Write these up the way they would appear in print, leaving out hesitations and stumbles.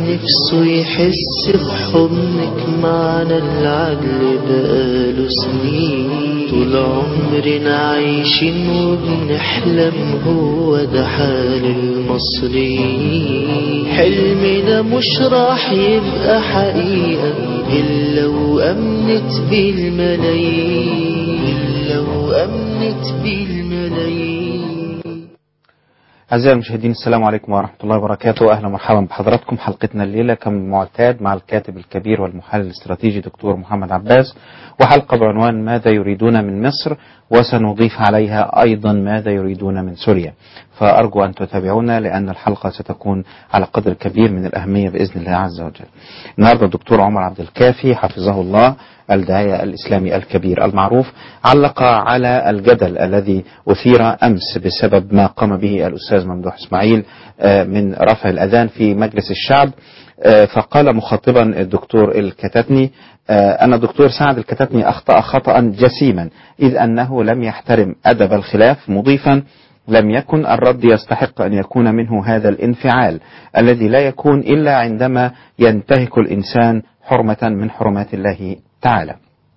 نفسه يحس بحضنك معنا العدل بقاله سنين. طول عمرنا عايشين وبنحلم، هو ده حال المصريين. حلمنا مش راح يبقى حقيقة إلا وأمنت بالملايين، إلا وأمنت بالملايين. أعزائي المشاهدين، السلام عليكم ورحمة الله وبركاته. أهلا ومرحبا بحضراتكم. حلقتنا الليلة كما معتاد مع الكاتب الكبير والمحلل الاستراتيجي دكتور محمد عباس، وحلقة بعنوان ماذا يريدون من مصر، وسنضيف عليها أيضا ماذا يريدون من سوريا. فأرجو أن تتابعونا لأن الحلقة ستكون على قدر كبير من الأهمية بإذن الله عز وجل. النهاردة الدكتور عمر عبد الكافي حفظه الله، الداعية الإسلامي الكبير المعروف، علق على الجدل الذي أثير أمس بسبب ما قام به الأستاذ ممدوح إسماعيل من رفع الأذان في مجلس الشعب. فقال مخاطبا الدكتور الكتاتني أن الدكتور سعد الكتاتني أخطأ خطأ جسيما إذ أنه لم يحترم أدب الخلاف، مضيفا لم يكن الرد يستحق أن يكون منه هذا الانفعال الذي لا يكون إلا عندما ينتهك الإنسان حرمة من حرمات الله تعالى.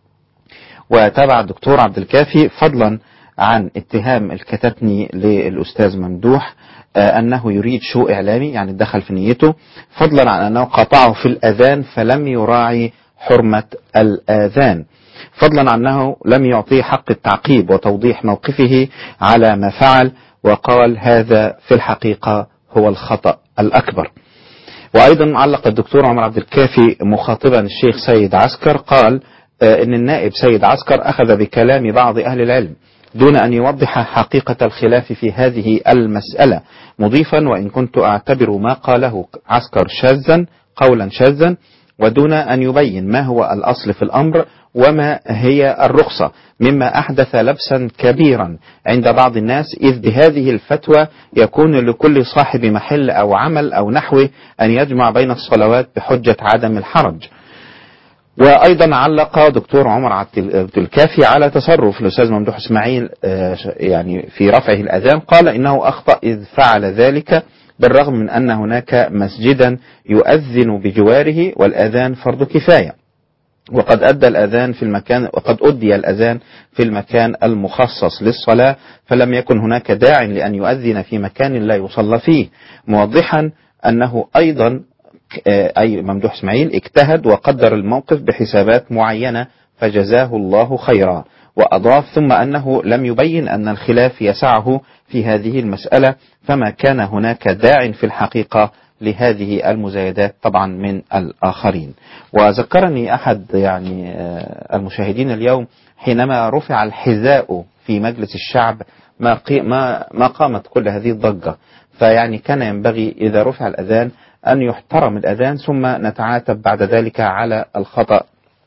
وتابع الدكتور عبد الكافي فضلا عن اتهام الكتاتني للأستاذ ممدوح أنه يريد شو إعلامي، يعني دخل في نيته، فضلا عن أنه قاطعه في الأذان فلم يراعي حرمة الآذان، فضلا عن أنه لم يعطيه حق التعقيب وتوضيح موقفه على ما فعل، وقال هذا في الحقيقة هو الخطأ الأكبر. وأيضا علق الدكتور عمر عبد الكافي مخاطبا الشيخ سيد عسكر، قال إن النائب سيد عسكر أخذ بكلام بعض أهل العلم دون أن يوضح حقيقة الخلاف في هذه المسألة، مضيفا وإن كنت أعتبر ما قاله عسكر شاذا، قولا شاذا، ودون أن يبين ما هو الأصل في الأمر وما هي الرخصة، مما أحدث لبسا كبيرا عند بعض الناس، إذ بهذه الفتوى يكون لكل صاحب محل أو عمل أو نحوه أن يجمع بين الصلوات بحجة عدم الحرج. وأيضا علق دكتور عمر عبد الكافي على تصرف الأستاذ ممدوح إسماعيل يعني في رفعه الأذان، قال إنه أخطأ إذ فعل ذلك بالرغم من أن هناك مسجدا يؤذن بجواره والأذان فرض كفاية، وقد أدى الأذان في المكان في المكان المخصص للصلاة، فلم يكن هناك داع لأن يؤذن في مكان لا يصلى فيه، موضحا أنه أيضا أي ممدوح إسماعيل اجتهد وقدر الموقف بحسابات معينة فجزاه الله خيرا. وأضاف ثم أنه لم يبين أن الخلاف يسعه في هذه المسألة، فما كان هناك داع في الحقيقة لهذه المزايدات طبعا من الآخرين. وذكرني أحد يعني المشاهدين اليوم حينما رفع الحذاء في مجلس الشعب ما قامت كل هذه الضجة، فيعني كان ينبغي إذا رفع الأذان أن يحترم الأذان ثم نتعاتب بعد ذلك على الخطأ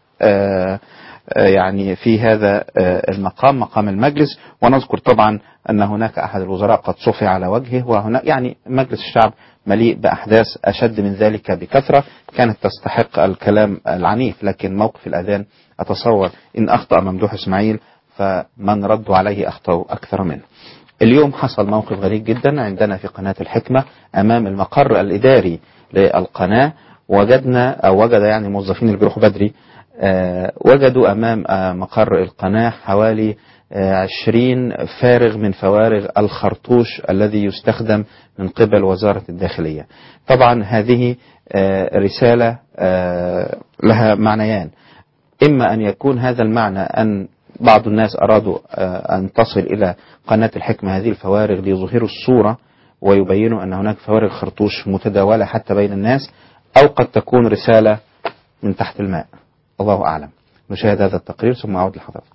يعني في هذا مقام المجلس. ونذكر طبعا أن هناك أحد الوزراء قد صفع على وجهه، وهناك يعني مجلس الشعب مليء بأحداث أشد من ذلك بكثرة كانت تستحق الكلام العنيف، لكن موقف الأذان أتصور إن أخطأ ممدوح إسماعيل فمن ردوا عليه أخطأوا أكثر منه. اليوم حصل موقف غريب جدا عندنا في قناة الحكمة أمام المقر الإداري للقناة، وجد يعني موظفين اللي بيروحوا بدري وجدوا أمام مقر القناة حوالي 20 فارغ من فوارغ الخرطوش الذي يستخدم من قبل وزارة الداخلية. طبعا هذه رسالة لها معنيان، إما أن يكون هذا المعنى أن بعض الناس أرادوا أن تصل إلى قناة الحكمة هذه الفوارغ ليظهروا الصورة ويبينوا أن هناك فوارغ خرطوش متداولة حتى بين الناس، أو قد تكون رسالة من تحت الماء، الله أعلم. نشاهد هذا التقرير ثم أعود لحضراتكم.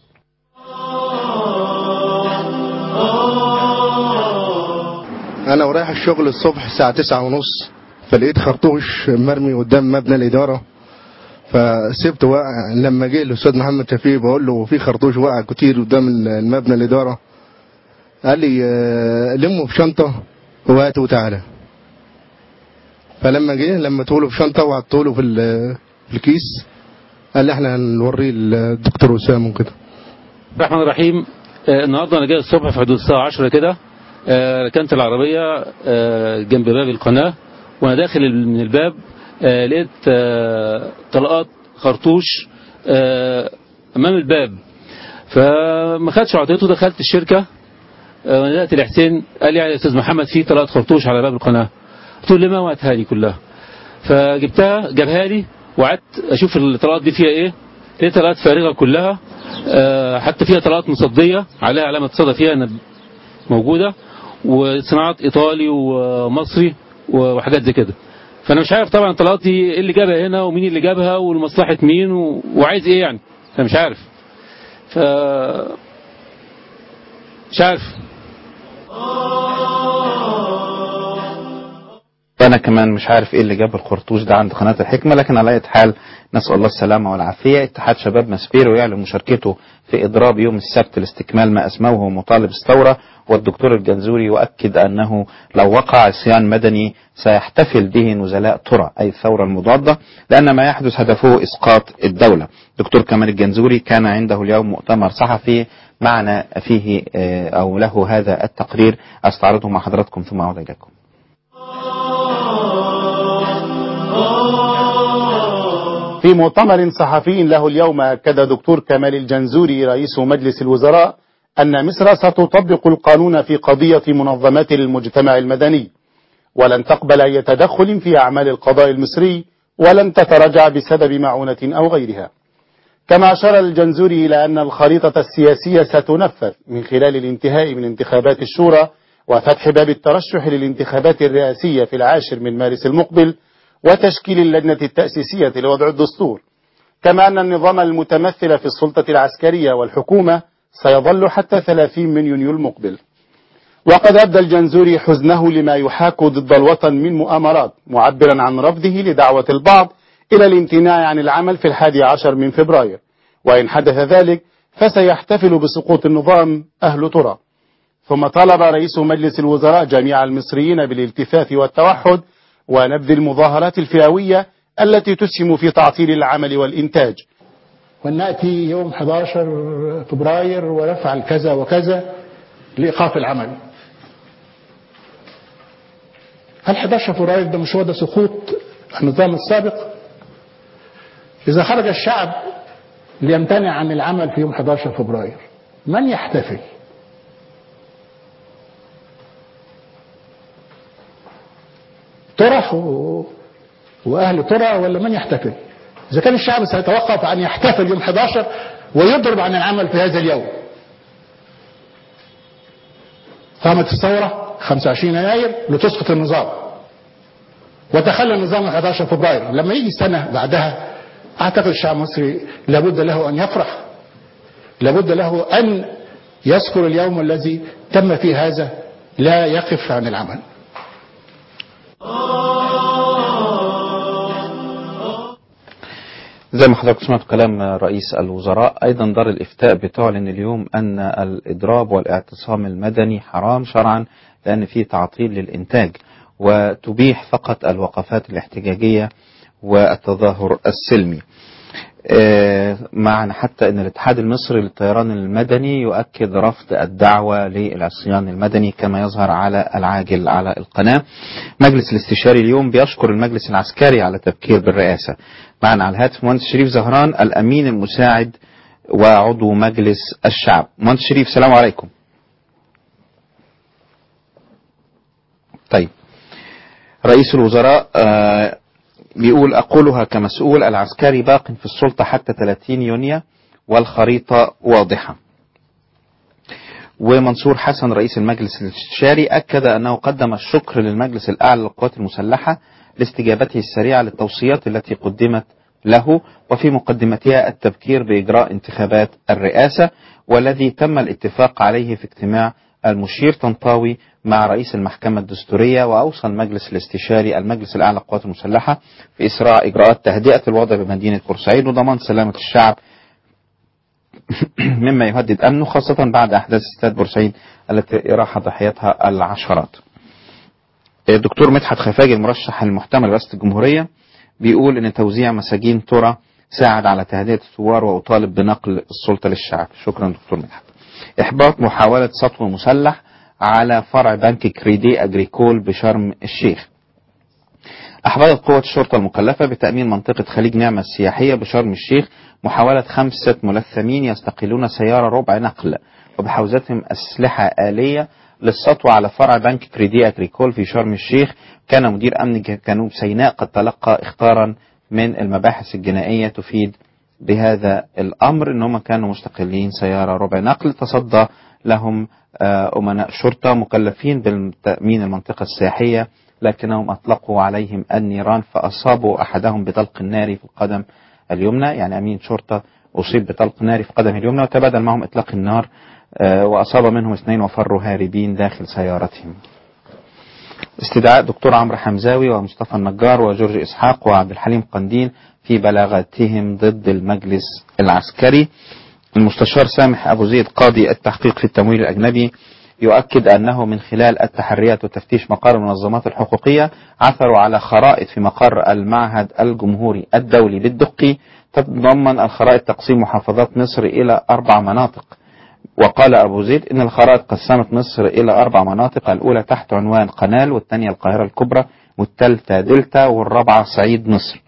أنا ورايح الشغل الصبح الساعة 9:30 فلقيت خرطوش مرمي قدام مبنى الإدارة، فسبت واقع. لما جه الأستاذ محمد شفيق بقول له في خرطوش واقع كتير قدام المبنى الإدارة، قال لي لمه في شنطة وهاته وتعالى. فلما جه لمته له في شنطة وحطه له في الكيس، قال لي احنا هنوريه الدكتور وسام وكده. الرحمن الرحيم. النهارده انا جاي الصبح في حدود الساعة 10 كده، ركنت العربية جنب باب القناة وانا داخل من الباب لقيت طلقات خرطوش امام الباب، فما خدش عطيته. دخلت الشركه وناديت لحسين، قال لي يا استاذ محمد في طلقات خرطوش على باب القناه. قلت له ليه؟ ما وقتها لي كلها. فجبتها جابها لي وقعدت اشوف الطلقات دي فيها ايه. لقيت طلقات فارغه كلها، حتى فيها طلقات مصديه عليها علامه صدى فيها موجوده، وصناعات ايطالي ومصري وحاجات زي كده. فانا مش عارف طبعا الطلقات دي ايه اللي جابها هنا ومين اللي جابها ولمصلحه مين وعايز ايه يعني. انا مش عارف. مش عارف. أنا كمان مش عارف إيه اللي جاب الخرطوش ده عند قناة الحكمة، لكن على أي حال نسأل الله السلامة والعافية. اتحاد شباب ماسبيرو يعلن مشاركته في إضراب يوم السبت لاستكمال ما أسموه مطالب الثورة، والدكتور الجنزوري يؤكد أنه لو وقع عصيان مدني سيحتفل به نزلاء ترى، أي الثورة المضادة، لأن ما يحدث هدفه إسقاط الدولة. دكتور كمال الجنزوري كان عنده اليوم مؤتمر صحفي معنا فيه أو له هذا التقرير أستعرضه مع حضراتكم ثم أعود إليكم. في مؤتمر صحفي له اليوم أكد دكتور كمال الجنزوري رئيس مجلس الوزراء أن مصر ستطبق القانون في قضية منظمات المجتمع المدني، ولن تقبل أي تدخل في أعمال القضاء المصري، ولن تتراجع بسبب معونة أو غيرها. كما أشار الجنزوري إلى أن الخريطة السياسية ستنفذ من خلال الانتهاء من انتخابات الشورى وفتح باب الترشح للانتخابات الرئاسية في 10 من مارس المقبل، وتشكيل اللجنة التأسيسية لوضع الدستور. كما أن النظام المتمثل في السلطة العسكرية والحكومة سيظل حتى 30 من يونيو المقبل. وقد أبدى الجنزوري حزنه لما يحاك ضد الوطن من مؤامرات، معبرا عن رفضه لدعوة البعض إلى الامتناع عن العمل في 11 من فبراير، وإن حدث ذلك فسيحتفل بسقوط النظام أهل ترى. ثم طلب رئيس مجلس الوزراء جميع المصريين بالالتفاف والتوحد ونبذ المظاهرات الفئوية التي تسهم في تعطيل العمل والإنتاج. ونأتي يوم 11 فبراير ونفعل كذا وكذا لإيقاف العمل. هل 11 فبراير ده مش هو ده سقوط النظام السابق؟ إذا خرج الشعب ليمتنع عن العمل في يوم 11 فبراير من يحتفل؟ ترى وأهل ترى ولا من يحتفل؟ إذا كان الشعب سيتوقف عن يحتفل يوم 11 ويضرب عن العمل في هذا اليوم. قامت الثورة 25 يناير لتسقط النظام وتخلى النظام 11 فبراير. لما يجي سنة بعدها أعتقد الشعب المصري لابد له أن يفرح، لابد له أن يذكر اليوم الذي تم فيه هذا، لا يقف عن العمل. زي ما حضرتك سمعت كلام رئيس الوزراء، أيضا دار الإفتاء بتعلن اليوم أن الإضراب والاعتصام المدني حرام شرعا لأن فيه تعطيل للإنتاج، وتبيح فقط الوقفات الاحتجاجية والتظاهر السلمي. معنا حتى أن الاتحاد المصري للطيران المدني يؤكد رفض الدعوة للعصيان المدني كما يظهر على العاجل على القناة. مجلس الاستشاري اليوم بيشكر المجلس العسكري على تبكير بالرئاسة. معنا على الهاتف مهندس شريف زهران الأمين المساعد وعضو مجلس الشعب. مهندس شريف السلام عليكم. طيب، رئيس الوزراء بيقول أقولها كمسؤول العسكري باق في السلطة حتى 30 يونيو والخريطة واضحة. ومنصور حسن رئيس المجلس الاستشاري أكد أنه قدم الشكر للمجلس الأعلى للقوات المسلحة لاستجابته السريعة للتوصيات التي قدمت له، وفي مقدمتها التبكير بإجراء انتخابات الرئاسة والذي تم الاتفاق عليه في اجتماع المشير طنطاوي مع رئيس المحكمة الدستورية. وأوصى المجلس الاستشاري المجلس الأعلى للقوات المسلحة في إسراع إجراءات تهدئة الوضع بمدينة بورسعيد وضمان سلامة الشعب مما يهدد أمنه، خاصة بعد أحداث استاد بورسعيد التي راح ضحيتها العشرات. الدكتور مدحت خفاجي المرشح المحتمل لرئاسة الجمهورية بيقول أن توزيع مساجين ترى ساعد على تهدئة الثوار وأطالب بنقل السلطة للشعب. شكرا دكتور مدحت. إحباط محاولة سطو مسلح على فرع بنك كريدي أجريكول بشرم الشيخ. أحبطت قوة الشرطة المكلفة بتأمين منطقة خليج نعمة السياحية بشرم الشيخ محاولة 5 ملثمين يستقلون سيارة ربع نقل وبحوزتهم أسلحة آلية للسطو على فرع بنك كريدي أجريكول في شرم الشيخ. كان مدير أمن جنوب سيناء قد تلقى اخطارا من المباحث الجنائية تفيد بهذا الأمر أنهم كانوا مستقلين سيارة ربع نقل. تصدى لهم أمناء شرطة مكلفين بالتأمين المنطقة السياحية، لكنهم أطلقوا عليهم النيران فأصابوا أحدهم بطلق ناري في القدم اليمنى. يعني أمين شرطة أصيب بطلق ناري في قدمه اليمنى وتبادل معهم إطلاق النار وأصاب منهم 2 وفروا هاربين داخل سيارتهم. استدعاء دكتور عمرو حمزاوي ومصطفى النجار وجورج إسحاق وعبد الحليم قنديل في بلاغاتهم ضد المجلس العسكري. المستشار سامح أبو زيد قاضي التحقيق في التمويل الأجنبي يؤكد أنه من خلال التحريات وتفتيش مقار المنظمات الحقوقية عثروا على خرائط في مقر المعهد الجمهوري الدولي بالدقي تتضمن الخرائط تقسيم محافظات مصر إلى 4 مناطق. وقال أبو زيد إن الخرائط قسمت مصر إلى 4 مناطق، الأولى تحت عنوان قنال، والثانية القاهرة الكبرى، والثالثة دلتا، والرابعة صعيد مصر.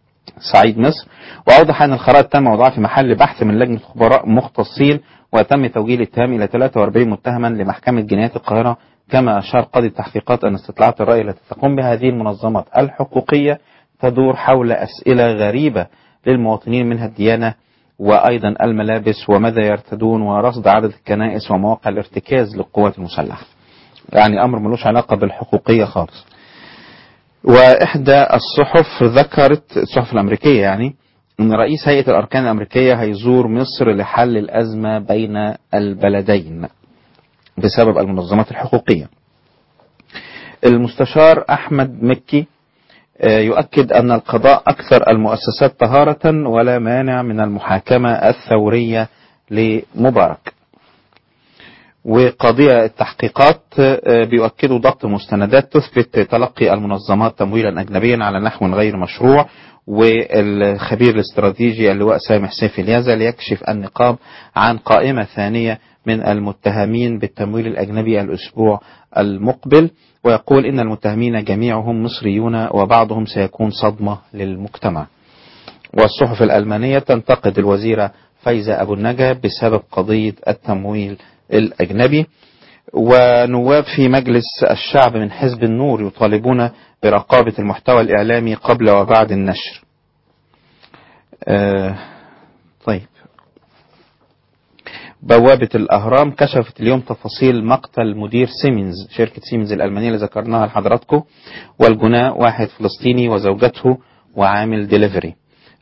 وأوضح أن الخرائط تم وضعها في محل بحث من لجنة خبراء مختصين وتم توجيه الاتهام إلى 43 متهما لمحكمة جنايات القاهرة. كما أشار قاضي التحقيقات أن استطلاعات الرأي التي تقوم بها هذه المنظمات الحقوقية تدور حول أسئلة غريبة للمواطنين منها الديانة وأيضا الملابس وماذا يرتدون ورصد عدد الكنائس ومواقع الارتكاز للقوات المسلحة. يعني أمر ملوش علاقة بالحقوقية خالص. وإحدى الصحف ذكرت، الصحف الأمريكية يعني، أن رئيس هيئة الأركان الأمريكية هيزور مصر لحل الأزمة بين البلدين بسبب المنظمات الحقوقية. المستشار أحمد مكي يؤكد أن القضاء أكثر المؤسسات طهارة ولا مانع من المحاكمة الثورية لمبارك. وقضية التحقيقات بيؤكدوا ضبط مستندات تثبت تلقي المنظمات تمويلا أجنبيا على نحو غير مشروع. والخبير الاستراتيجي اللواء سامح سيف اليازا ليكشف النقاب عن قائمة ثانية من المتهمين بالتمويل الأجنبي الأسبوع المقبل، ويقول إن المتهمين جميعهم مصريون وبعضهم سيكون صدمة للمجتمع. والصحف الألمانية تنتقد الوزيرة فايزة أبو النجا بسبب قضية التمويل الأجنبي. ونواب في مجلس الشعب من حزب النور يطالبون برقابة المحتوى الإعلامي قبل وبعد النشر. طيب، بوابة الأهرام كشفت اليوم تفاصيل مقتل مدير سيمنز، شركة سيمنز الألمانية اللي ذكرناها لحضراتكم، والجناء 1 فلسطيني وزوجته وعامل ديليفري.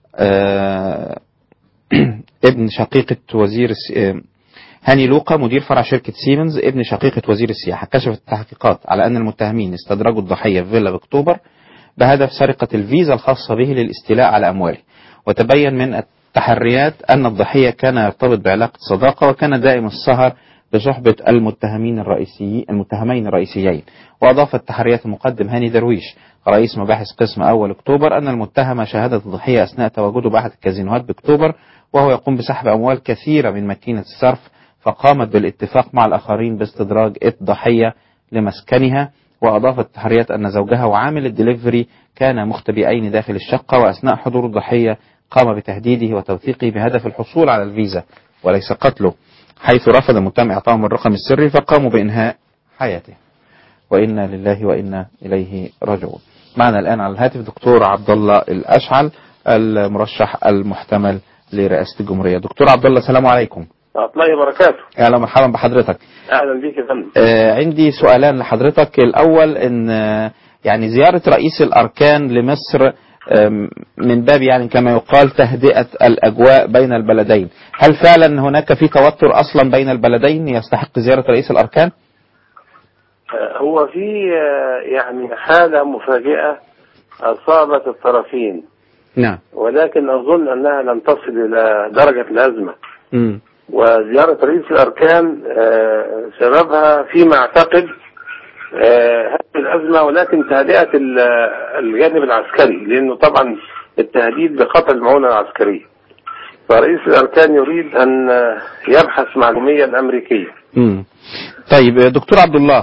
ابن شقيقة وزير هاني لوقا مدير فرع شركة سيمنز ابن شقيقة وزير السياحة. كشفت التحقيقات على أن المتهمين استدرجوا الضحية في فيلا بأكتوبر بهدف سرقة الفيزا الخاصة به للاستيلاء على أمواله. وتبين من التحريات أن الضحية كان يرتبط بعلاقة صداقة وكان دائم السهر بصحبة المتهمين الرئيسيين. وأضاف التحريات المقدم هاني درويش رئيس مباحث قسم أول أكتوبر أن المتهم شاهدت الضحية أثناء تواجده بأحد الكازينوهات بأكتوبر وهو يقوم بسحب أموال كثيرة من ماكينة الصرف، فقامت بالاتفاق مع الآخرين باستدراج الضحية لمسكنها. وأضافت التحريات أن زوجها وعامل الدليفري كانا مختبئين داخل الشقة، وأثناء حضور الضحية قام بتهديده وتوثيقه بهدف الحصول على الفيزا وليس قتله، حيث رفض المتهم إعطائهم الرقم السري فقاموا بإنهاء حياته. وإنا لله وإنا إليه راجعون. معنا الآن على الهاتف دكتور عبد الله الأشعل المرشح المحتمل لرئاسة الجمهورية. دكتور عبد الله، السلام عليكم. الله وبركاته. اهلا ومرحبا بحضرتك. اهلا بيك يا فندم. عندي سؤالان لحضرتك. الاول ان يعني زيارة رئيس الاركان لمصر من باب يعني كما يقال تهدئة الاجواء بين البلدين، هل فعلا هناك في توتر اصلا بين البلدين يستحق زيارة رئيس الاركان؟ هو في يعني حالة مفاجئة اصابت الطرفين. نعم. ولكن اظن انها لم تصل الى درجة الازمة. وزيارة رئيس الأركان سببها فيما أعتقد هذه الأزمة، ولكن تهدئة الجانب العسكري، لأنه طبعا التهديد بقطع المعونة العسكرية. فرئيس الأركان يريد أن يبحث مع الحكومية الأمريكية. طيب دكتور عبد الله،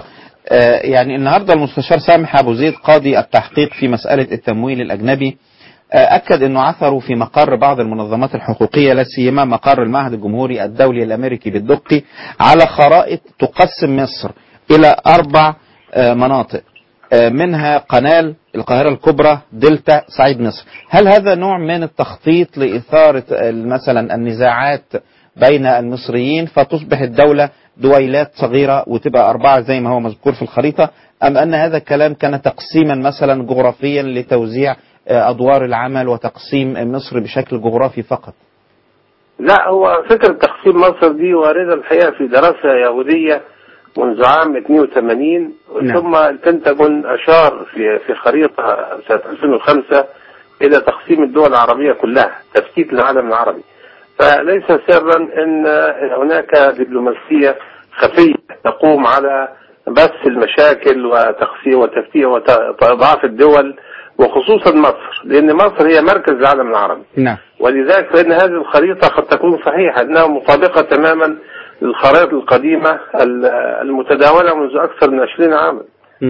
يعني النهارده المستشار سامح أبو زيد قاضي التحقيق في مسألة التمويل الأجنبي أكد أنه عثروا في مقر بعض المنظمات الحقوقية لا سيما مقر المعهد الجمهوري الدولي الأمريكي بالدقي على خرائط تقسم مصر إلى 4 مناطق، منها قنال القاهرة الكبرى، دلتا، صعيد مصر. هل هذا نوع من التخطيط لإثارة مثلا النزاعات بين المصريين فتصبح الدولة دويلات صغيرة وتبقى 4 زي ما هو مذكور في الخريطة، أم أن هذا الكلام كان تقسيما مثلا جغرافيا لتوزيع أدوار العمل وتقسيم مصر بشكل جغرافي فقط؟ لا، هو فكرة تقسيم مصر دي واردة الحقيقة في دراسة يهودية منذ عام 82. نعم. ثم البنتاجون أشار في خريطة سنة 2005 إلى تقسيم الدول العربية كلها، تفتيت العالم العربي. فليس سرا أن هناك دبلوماسية خفية تقوم على بث المشاكل وتفتيت وإضعاف الدول، وخصوصا مصر، لأن مصر هي مركز العالم العربي. نعم. ولذلك فإن هذه الخريطة قد تكون صحيحة، أنها مطابقة تماما للخرائط القديمة المتداولة منذ أكثر من 20 عاما.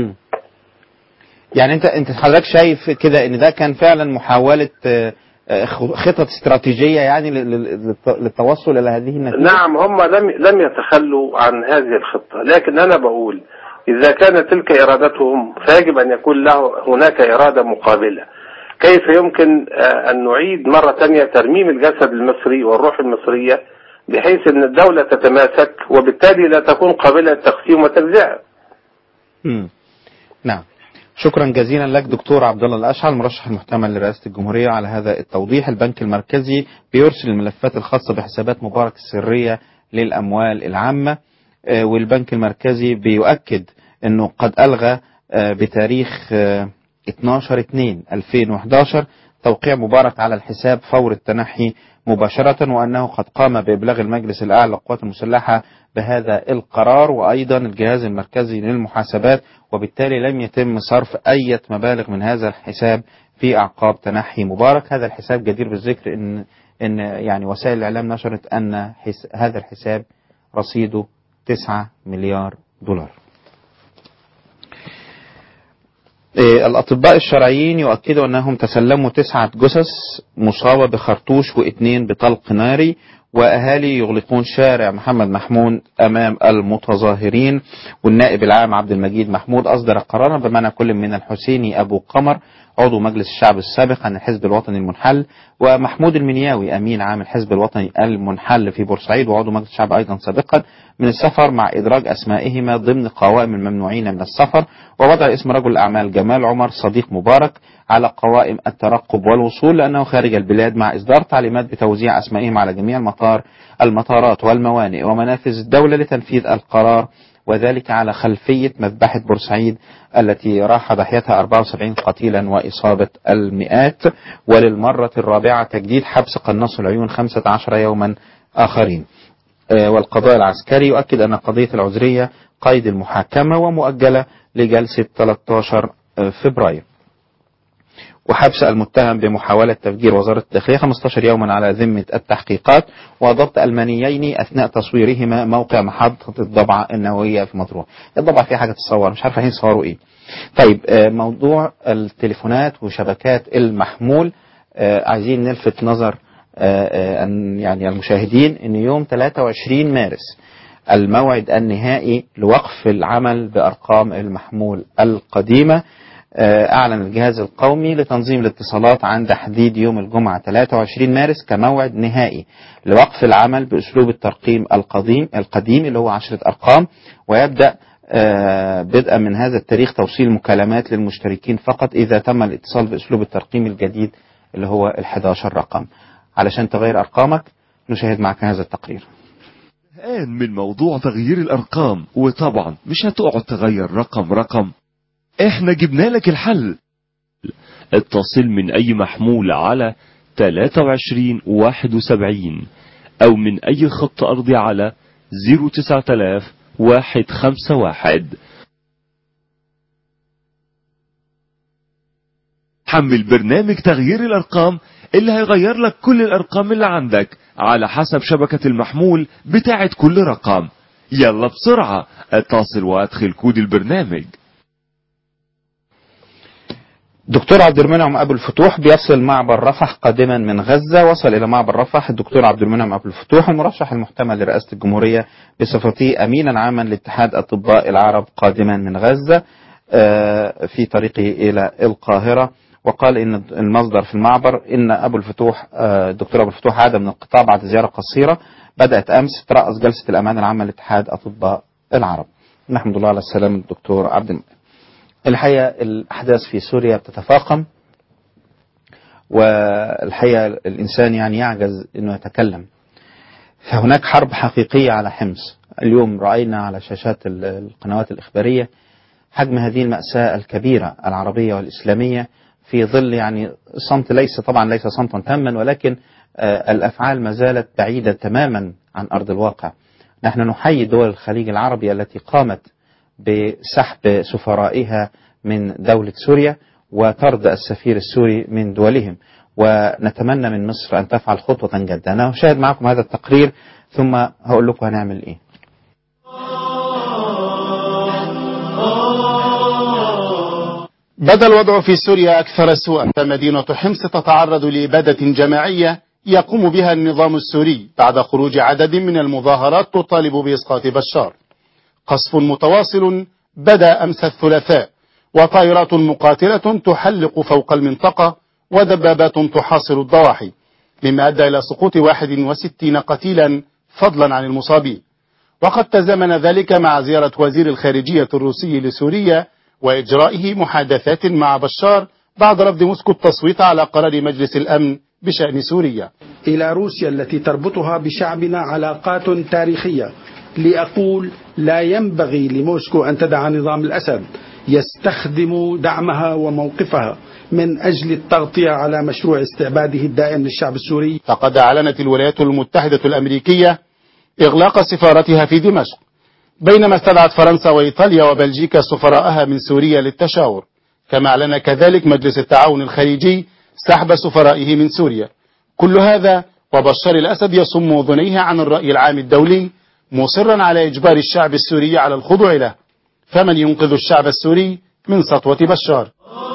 يعني أنت حضرتك شايف كده أن ده كان فعلا محاولة خطط استراتيجية يعني للتوصل إلى هذه النتيجة؟ نعم، هم لم يتخلوا عن هذه الخطة، لكن أنا بقول إذا كانت تلك إرادتهم فيجب أن يكون هناك إرادة مقابلة. كيف يمكن أن نعيد مرة ثانية ترميم الجسد المصري والروح المصرية بحيث أن الدولة تتماسك وبالتالي لا تكون قابلة للتقسيم وتجزئة؟ نعم. شكرا جزيلا لك دكتور عبد الله الأشعل، مرشح المحتمل لرئاسة الجمهورية، على هذا التوضيح. البنك المركزي بيرسل الملفات الخاصة بحسابات مبارك السرية للأموال العامة، والبنك المركزي بيؤكد أنه قد ألغى بتاريخ 12/2/2011 توقيع مبارك على الحساب فور التنحي مباشرة، وأنه قد قام بإبلاغ المجلس الأعلى للقوات المسلحة بهذا القرار وأيضا الجهاز المركزي للمحاسبات، وبالتالي لم يتم صرف أي مبالغ من هذا الحساب في أعقاب تنحي مبارك. هذا الحساب جدير بالذكر إن يعني وسائل الإعلام نشرت أن هذا الحساب رصيده 9 مليار دولار. الأطباء الشرعيين يؤكدوا أنهم تسلموا 9 جثث مصابة بخرطوش و2 بطلق ناري، وأهالي يغلقون شارع محمد محمود أمام المتظاهرين. والنائب العام عبد المجيد محمود أصدر قرارا بمنع كل من الحسيني أبو قمر عضو مجلس الشعب السابق عن الحزب الوطني المنحل، ومحمود المنياوي أمين عام الحزب الوطني المنحل في بورسعيد وعضو مجلس الشعب أيضا سابقا من السفر، مع إدراج أسمائهما ضمن قوائم الممنوعين من السفر، ووضع اسم رجل الأعمال جمال عمر صديق مبارك على قوائم الترقب والوصول لأنه خارج البلاد، مع إصدار تعليمات بتوزيع أسمائهم على جميع المطارات والموانئ ومنافذ الدولة لتنفيذ القرار، وذلك على خلفية مذبحة بورسعيد التي راح ضحيتها 74 قتيلا وإصابة المئات. وللمرة الرابعة تجديد حبس قناص العيون 15 يوما آخرين. والقضاء العسكري يؤكد أن قضية العذرية قيد المحاكمة ومؤجلة لجلسة 13 فبراير. وحبس المتهم بمحاولة تفجير وزارة الداخلية 15 يوما على ذمة التحقيقات، وضبط المنيين أثناء تصويرهما موقع محطة الضبعة النووية في مطروح. الضبعة فيها حاجة تتصور، مش عارف هيصوروا إيه. طيب، موضوع التليفونات وشبكات المحمول، عايزين نلفت نظر يعني المشاهدين أن يوم 23 مارس الموعد النهائي لوقف العمل بأرقام المحمول القديمة. أعلن الجهاز القومي لتنظيم الاتصالات عن تحديد يوم الجمعة 23 مارس كموعد نهائي لوقف العمل بأسلوب الترقيم القديم اللي هو 10 أرقام، ويبدأ بدءا من هذا التاريخ توصيل مكالمات للمشتركين فقط إذا تم الاتصال بأسلوب الترقيم الجديد اللي هو 11 رقم. علشان تغير أرقامك نشاهد معك هذا التقرير. الآن من موضوع تغيير الأرقام، وطبعا مش هتقعد تغير رقم، احنا جبنا لك الحل. اتصل من اي محمول على 2371 او من اي خط ارضي على 09151. حمل برنامج تغيير الارقام اللي هيغير لك كل الارقام اللي عندك على حسب شبكة المحمول بتاعت كل رقم. يلا بسرعة اتصل وادخل كود البرنامج. دكتور عبد المنعم أبو الفتوح بيصل معبر رفح قادما من غزة. وصل إلى معبر رفح الدكتور عبد المنعم أبو الفتوح المرشح المحتمل لرئاسة الجمهورية بصفته أمينا عاما لاتحاد أطباء العرب قادما من غزة في طريقه إلى القاهرة. وقال إن المصدر في المعبر إن أبو الفتوح الدكتور أبو الفتوح عاد من القطاع بعد زيارة قصيرة بدأت أمس ترأس جلسة الأمانة العامة لاتحاد أطباء العرب. نحمد الله على السلامة الدكتور عبد المنعم. الحقيقة الأحداث في سوريا بتتفاقم، والحقيقة الإنسان يعني يعجز أنه يتكلم. فهناك حرب حقيقية على حمص. اليوم رأينا على شاشات القنوات الإخبارية حجم هذه المأساة الكبيرة العربية والإسلامية في ظل يعني صمت ليس صمتا تاما، ولكن الأفعال ما زالت بعيدة تماما عن أرض الواقع. نحن نحيي دول الخليج العربي التي قامت بسحب سفرائها من دولة سوريا وطرد السفير السوري من دولهم، ونتمنى من مصر أن تفعل خطوة جادة. أنا أشاهد معكم هذا التقرير ثم هقول لكم هنعمل إيه. بدا الوضع في سوريا أكثر سوءا، فمدينة حمص تتعرض لإبادة جماعية يقوم بها النظام السوري بعد خروج عدد من المظاهرات تطالب بإسقاط بشار. قصف متواصل بدا أمس الثلاثاء، وطائرات مقاتلة تحلق فوق المنطقة ودبابات تحاصر الضواحي، مما أدى إلى سقوط 61 قتيلا فضلا عن المصابين. وقد تزامن ذلك مع زيارة وزير الخارجية الروسي لسوريا وإجرائه محادثات مع بشار بعد رفض موسكو التصويت على قرار مجلس الأمن بشأن سوريا. إلى روسيا التي تربطها بشعبنا علاقات تاريخية، لأقول لا ينبغي لموسكو أن تدع نظام الأسد يستخدم دعمها وموقفها من أجل التغطية على مشروع استعباده الدائم للشعب السوري. فقد أعلنت الولايات المتحدة الأمريكية إغلاق سفارتها في دمشق، بينما استدعت فرنسا وإيطاليا وبلجيكا سفراءها من سوريا للتشاور. كما أعلن كذلك مجلس التعاون الخليجي سحب سفرائه من سوريا. كل هذا وبشار الأسد يصم أذنيه عن الرأي العام الدولي، مصرا على إجبار الشعب السوري على الخضوع له. فمن ينقذ الشعب السوري من سطوة بشار؟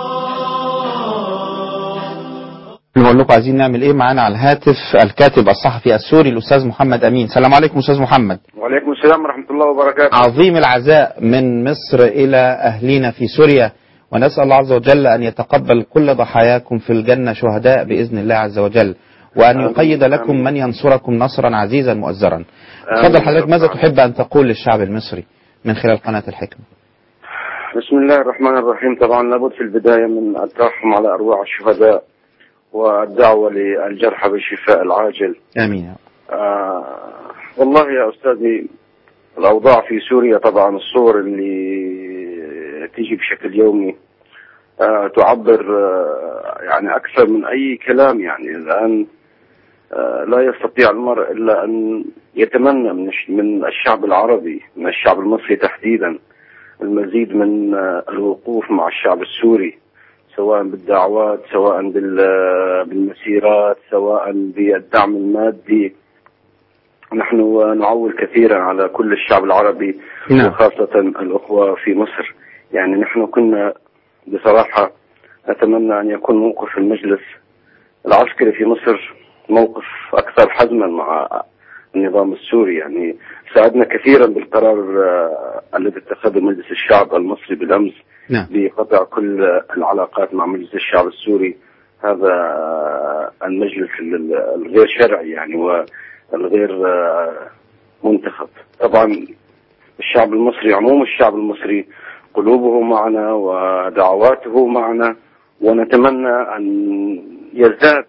نقول لكم عايزين نعمل ايه. معانا على الهاتف الكاتب الصحفي السوري الأستاذ محمد أمين. السلام عليكم أستاذ محمد. وعليكم السلام ورحمة الله وبركاته. عظيم العزاء من مصر إلى أهلنا في سوريا، ونسأل الله عز وجل أن يتقبل كل ضحاياكم في الجنة شهداء بإذن الله عز وجل، وأن يقيد لكم من ينصركم نصرا عزيزا مؤزرا. تفضل حضرتك، ماذا تحب أن تقول للشعب المصري من خلال قناة الحكمة؟ بسم الله الرحمن الرحيم. طبعا لابد في البداية من الترحم على أرواح الشهداء والدعوة للجرحى بالشفاء العاجل. آمين. والله يا أستاذي الأوضاع في سوريا، طبعا الصور اللي تيجي بشكل يومي تعبر يعني أكثر من أي كلام. يعني الآن لا يستطيع المرء إلا أن يتمنى من الشعب العربي، من الشعب المصري تحديدا، المزيد من الوقوف مع الشعب السوري، سواء بالدعوات، سواء بالمسيرات، سواء بالدعم المادي. نحن نعول كثيرا على كل الشعب العربي وخاصة الأخوة في مصر. يعني نحن كنا بصراحة نتمنى أن يكون موقف المجلس العسكري في مصر موقف أكثر حزما مع النظام السوري. يعني ساعدنا كثيرا بالقرار الذي اتخذه مجلس الشعب المصري بالأمس بقطع كل العلاقات مع مجلس الشعب السوري، هذا المجلس الغير شرعي يعني والغير منتخب. طبعا الشعب المصري، عموم الشعب المصري، قلوبه معنا ودعواته معنا، ونتمنى أن يزداد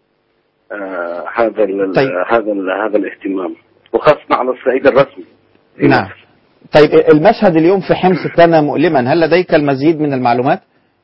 هذا الاهتمام، وخاصة على الصعيد الرسمي. نعم. طيب المشهد اليوم في حمص كان مؤلما، هل لديك المزيد من المعلومات؟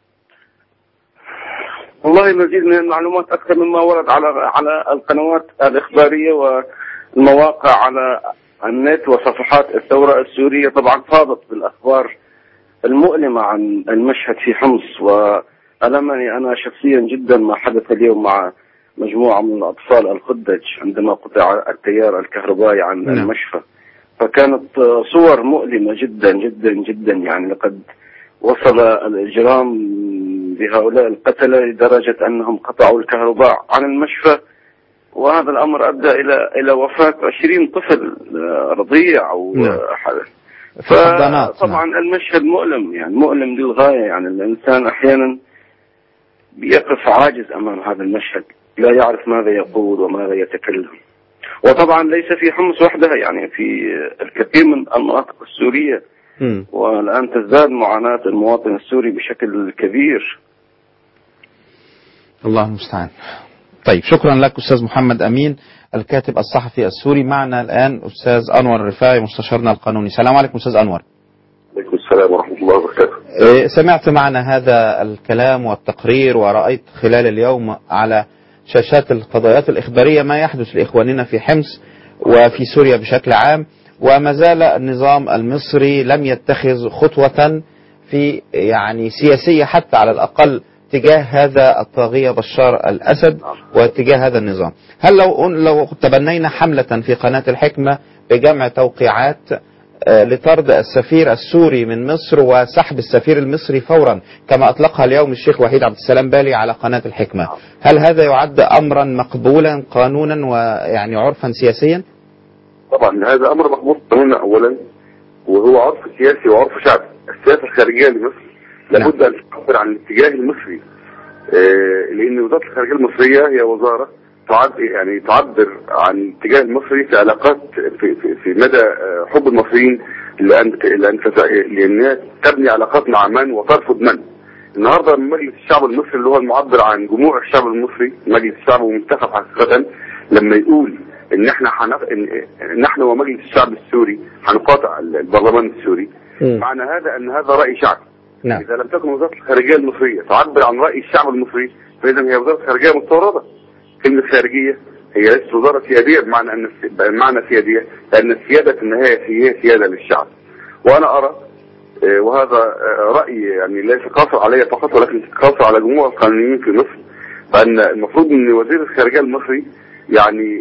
والله المزيد من المعلومات أكثر مما ورد على القنوات الإخبارية والمواقع على النت وصفحات الثورة السورية. طبعا فاضت بالأخبار المؤلمة عن المشهد في حمص، وألمني أنا شخصيا جدا ما حدث اليوم مع مجموعة من الأطفال الخدج عندما قطع التيار الكهربائي عن المشفى. فكانت صور مؤلمة جدا جدا جدا. يعني لقد وصل الإجرام بهؤلاء القتلة لدرجة أنهم قطعوا الكهرباء عن المشفى، وهذا الأمر أدى إلى وفاة 20 طفل رضيع فطبعا المشهد مؤلم، يعني مؤلم للغاية. يعني الإنسان أحيانا بيقف عاجز أمام هذا المشهد، لا يعرف ماذا يقول وماذا يتكلم. وطبعا ليس في حمص وحدها، يعني في الكثير من المناطق السورية، والآن تزداد معاناة المواطن السوري بشكل كبير. الله المستعان. طيب، شكرا لك أستاذ محمد أمين الكاتب الصحفي السوري. معنا الآن أستاذ أنور الرفاعي مستشارنا القانوني. السلام عليكم أستاذ أنور. عليكم السلام ورحمة الله وبركاته. سمعت معنا هذا الكلام والتقرير، ورأيت خلال اليوم على شاشات الفضائيات الإخبارية ما يحدث لإخواننا في حمص وفي سوريا بشكل عام، وما زال النظام المصري لم يتخذ خطوة في يعني سياسية حتى على الأقل تجاه هذا الطاغية بشار الأسد واتجاه هذا النظام. هل لو تبنينا حملة في قناة الحكمة بجمع توقيعات لطرد السفير السوري من مصر وسحب السفير المصري فورا كما أطلقها اليوم الشيخ وحيد عبد السلام بالي على قناة الحكمة، هل هذا يعد أمرا مقبولا قانونا ويعني عرفا سياسيا؟ طبعا هذا أمر مقبول قانونا أولا، وهو عرف سياسي وعرف شعبي. السياسة الخارجية لمصر لابد أن تعبر عن الاتجاه المصري، لأن وزارة الخارجية المصرية هي وزارة تعبر عن الاتجاه المصري في علاقات في مدى حب المصريين لأن تبني علاقات مع من وترفض من. النهارده مجلس الشعب المصري اللي هو المعبر عن جموع الشعب المصري، مجلس الشعب ومنتخب حقيقة، لما يقول ان نحن ومجلس الشعب السوري هنقاطع البرلمان السوري، معنى هذا ان هذا رأي شعبي. نعم. إذا لم تكن وزارة الخارجية المصرية تعبر عن رأي الشعب المصري، فإذا هي وزارة خارجية مستوردة. كلمة خارجية هي ليست وزارة سيادية بمعنى سيادية، لأن السيادة في النهاية هي سيادة للشعب. وأنا أرى وهذا رأي يعني ليس قاصر علي فقط ولكن قاصر على جموع القانونيين في مصر، فأن المفروض أن وزير الخارجية المصري يعني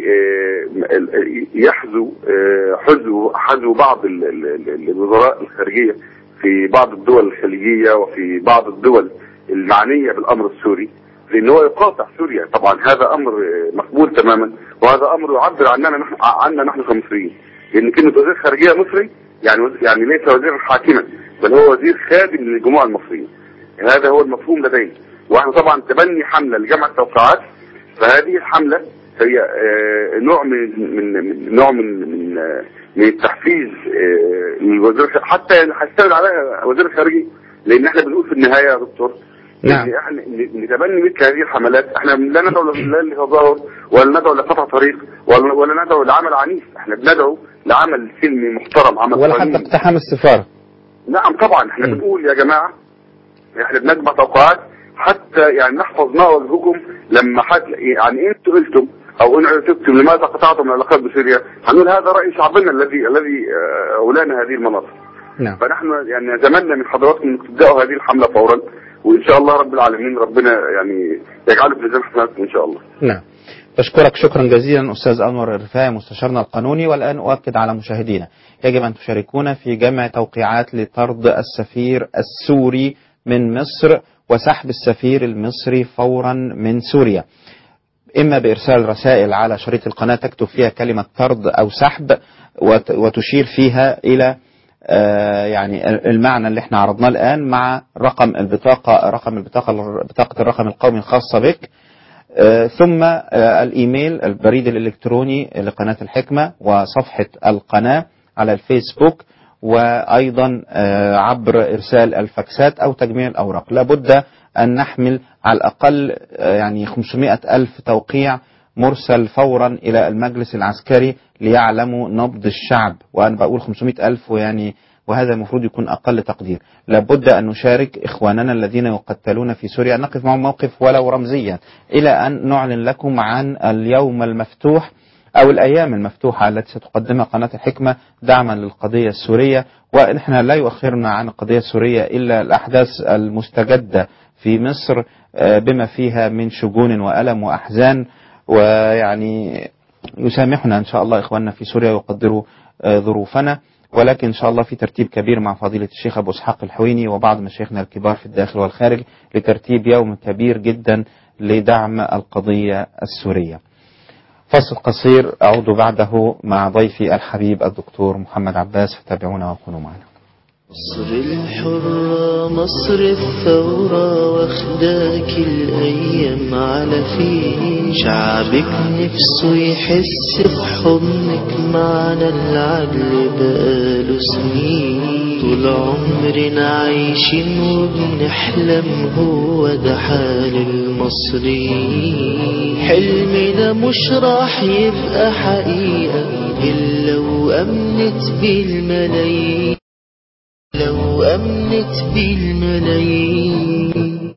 حذو بعض الوزراء الخارجية في بعض الدول الخليجية وفي بعض الدول المعنية بالأمر السوري، لأن هو يقاطع سوريا. طبعا هذا أمر مقبول تماما، وهذا أمر يعبر عنا نحن كمصريين، لأن كلمة وزير خارجية مصري يعني ليس وزير حاكما، بل هو وزير خادم للجموع المصريين. هذا هو المفهوم لدينا. واحنا طبعا تبني حملة لجمع التوقيعات، فهذه الحملة هي نوع من التحفيز للوزير، حتى هيستند عليها وزير الخارجية، لأن احنا بنقول في النهاية يا دكتور نعم احنا نتبني مثل هذه الحملات. احنا لا ندعو لتظاهر ولا ندعو لقطع طريق ولا ندعو لعمل عنيف، احنا بندعو لعمل سلمي محترم، عمل ولا حتى اقتحام السفارة. نعم طبعا احنا بنقول يا جماعة احنا بنجمع توقعات حتى يعني نحفظ ما وجهكم لما يعني انتوا قلتم او ان عرفتم لماذا قطعتم العلاقات بسوريا، هنقول هذا رأي شعبنا الذي اولانا هذه المناطق. نعم. فنحن يعني نتمنى من حضراتكم انكم تبداوا هذه الحملة فورا، وإن شاء الله رب العالمين ربنا يعني يجعله في ميزان حسناتكم إن شاء الله. نعم. بشكرك شكرا جزيلا أستاذ أنور الرفاعي مستشارنا القانوني. والآن أؤكد على مشاهدينا يجب أن تشاركونا في جمع توقيعات لطرد السفير السوري من مصر وسحب السفير المصري فورا من سوريا، إما بإرسال رسائل على شريط القناة تكتب فيها كلمة طرد أو سحب وتشير فيها إلى يعني المعنى اللي احنا عرضناه الآن مع رقم بطاقة الرقم القومي الخاصة بك، ثم الإيميل البريد الإلكتروني لقناة الحكمة وصفحة القناة على الفيسبوك، وأيضا عبر إرسال الفاكسات أو تجميع الأوراق. لابد أن نحمل على الأقل يعني 500,000 توقيع مرسل فورا إلى المجلس العسكري ليعلموا نبض الشعب. وأنا بقول 500,000 وهذا المفروض يكون أقل تقدير. لابد أن نشارك إخواننا الذين يقتلون في سوريا، نقف معهم موقف ولو رمزيا، إلى أن نعلن لكم عن اليوم المفتوح أو الأيام المفتوحة التي ستقدمها قناة الحكمة دعما للقضية السورية. ونحن لا يؤخرنا عن القضية السورية إلا الأحداث المستجدة في مصر بما فيها من شجون وألم وأحزان، ويعني يسامحنا إن شاء الله إخواننا في سوريا ويقدروا ظروفنا، ولكن إن شاء الله في ترتيب كبير مع فضيلة الشيخ أبو إسحاق الحويني وبعض مشايخنا الكبار في الداخل والخارج لترتيب يوم كبير جدا لدعم القضية السورية. فاصل قصير أعود بعده مع ضيفي الحبيب الدكتور محمد عباس، فتابعونا وكونوا معنا. مصر الحرة مصر الثورة واخداك الأيام على فين، شعبك نفسه يحس بحضنك، معنا العدل بقاله سنين، طول عمرنا عايشين وبنحلم، هو ده حال المصريين، حلمنا مش راح يبقى حقيقة إلا وأمنت بالملايين، لو أمنت بالملايين.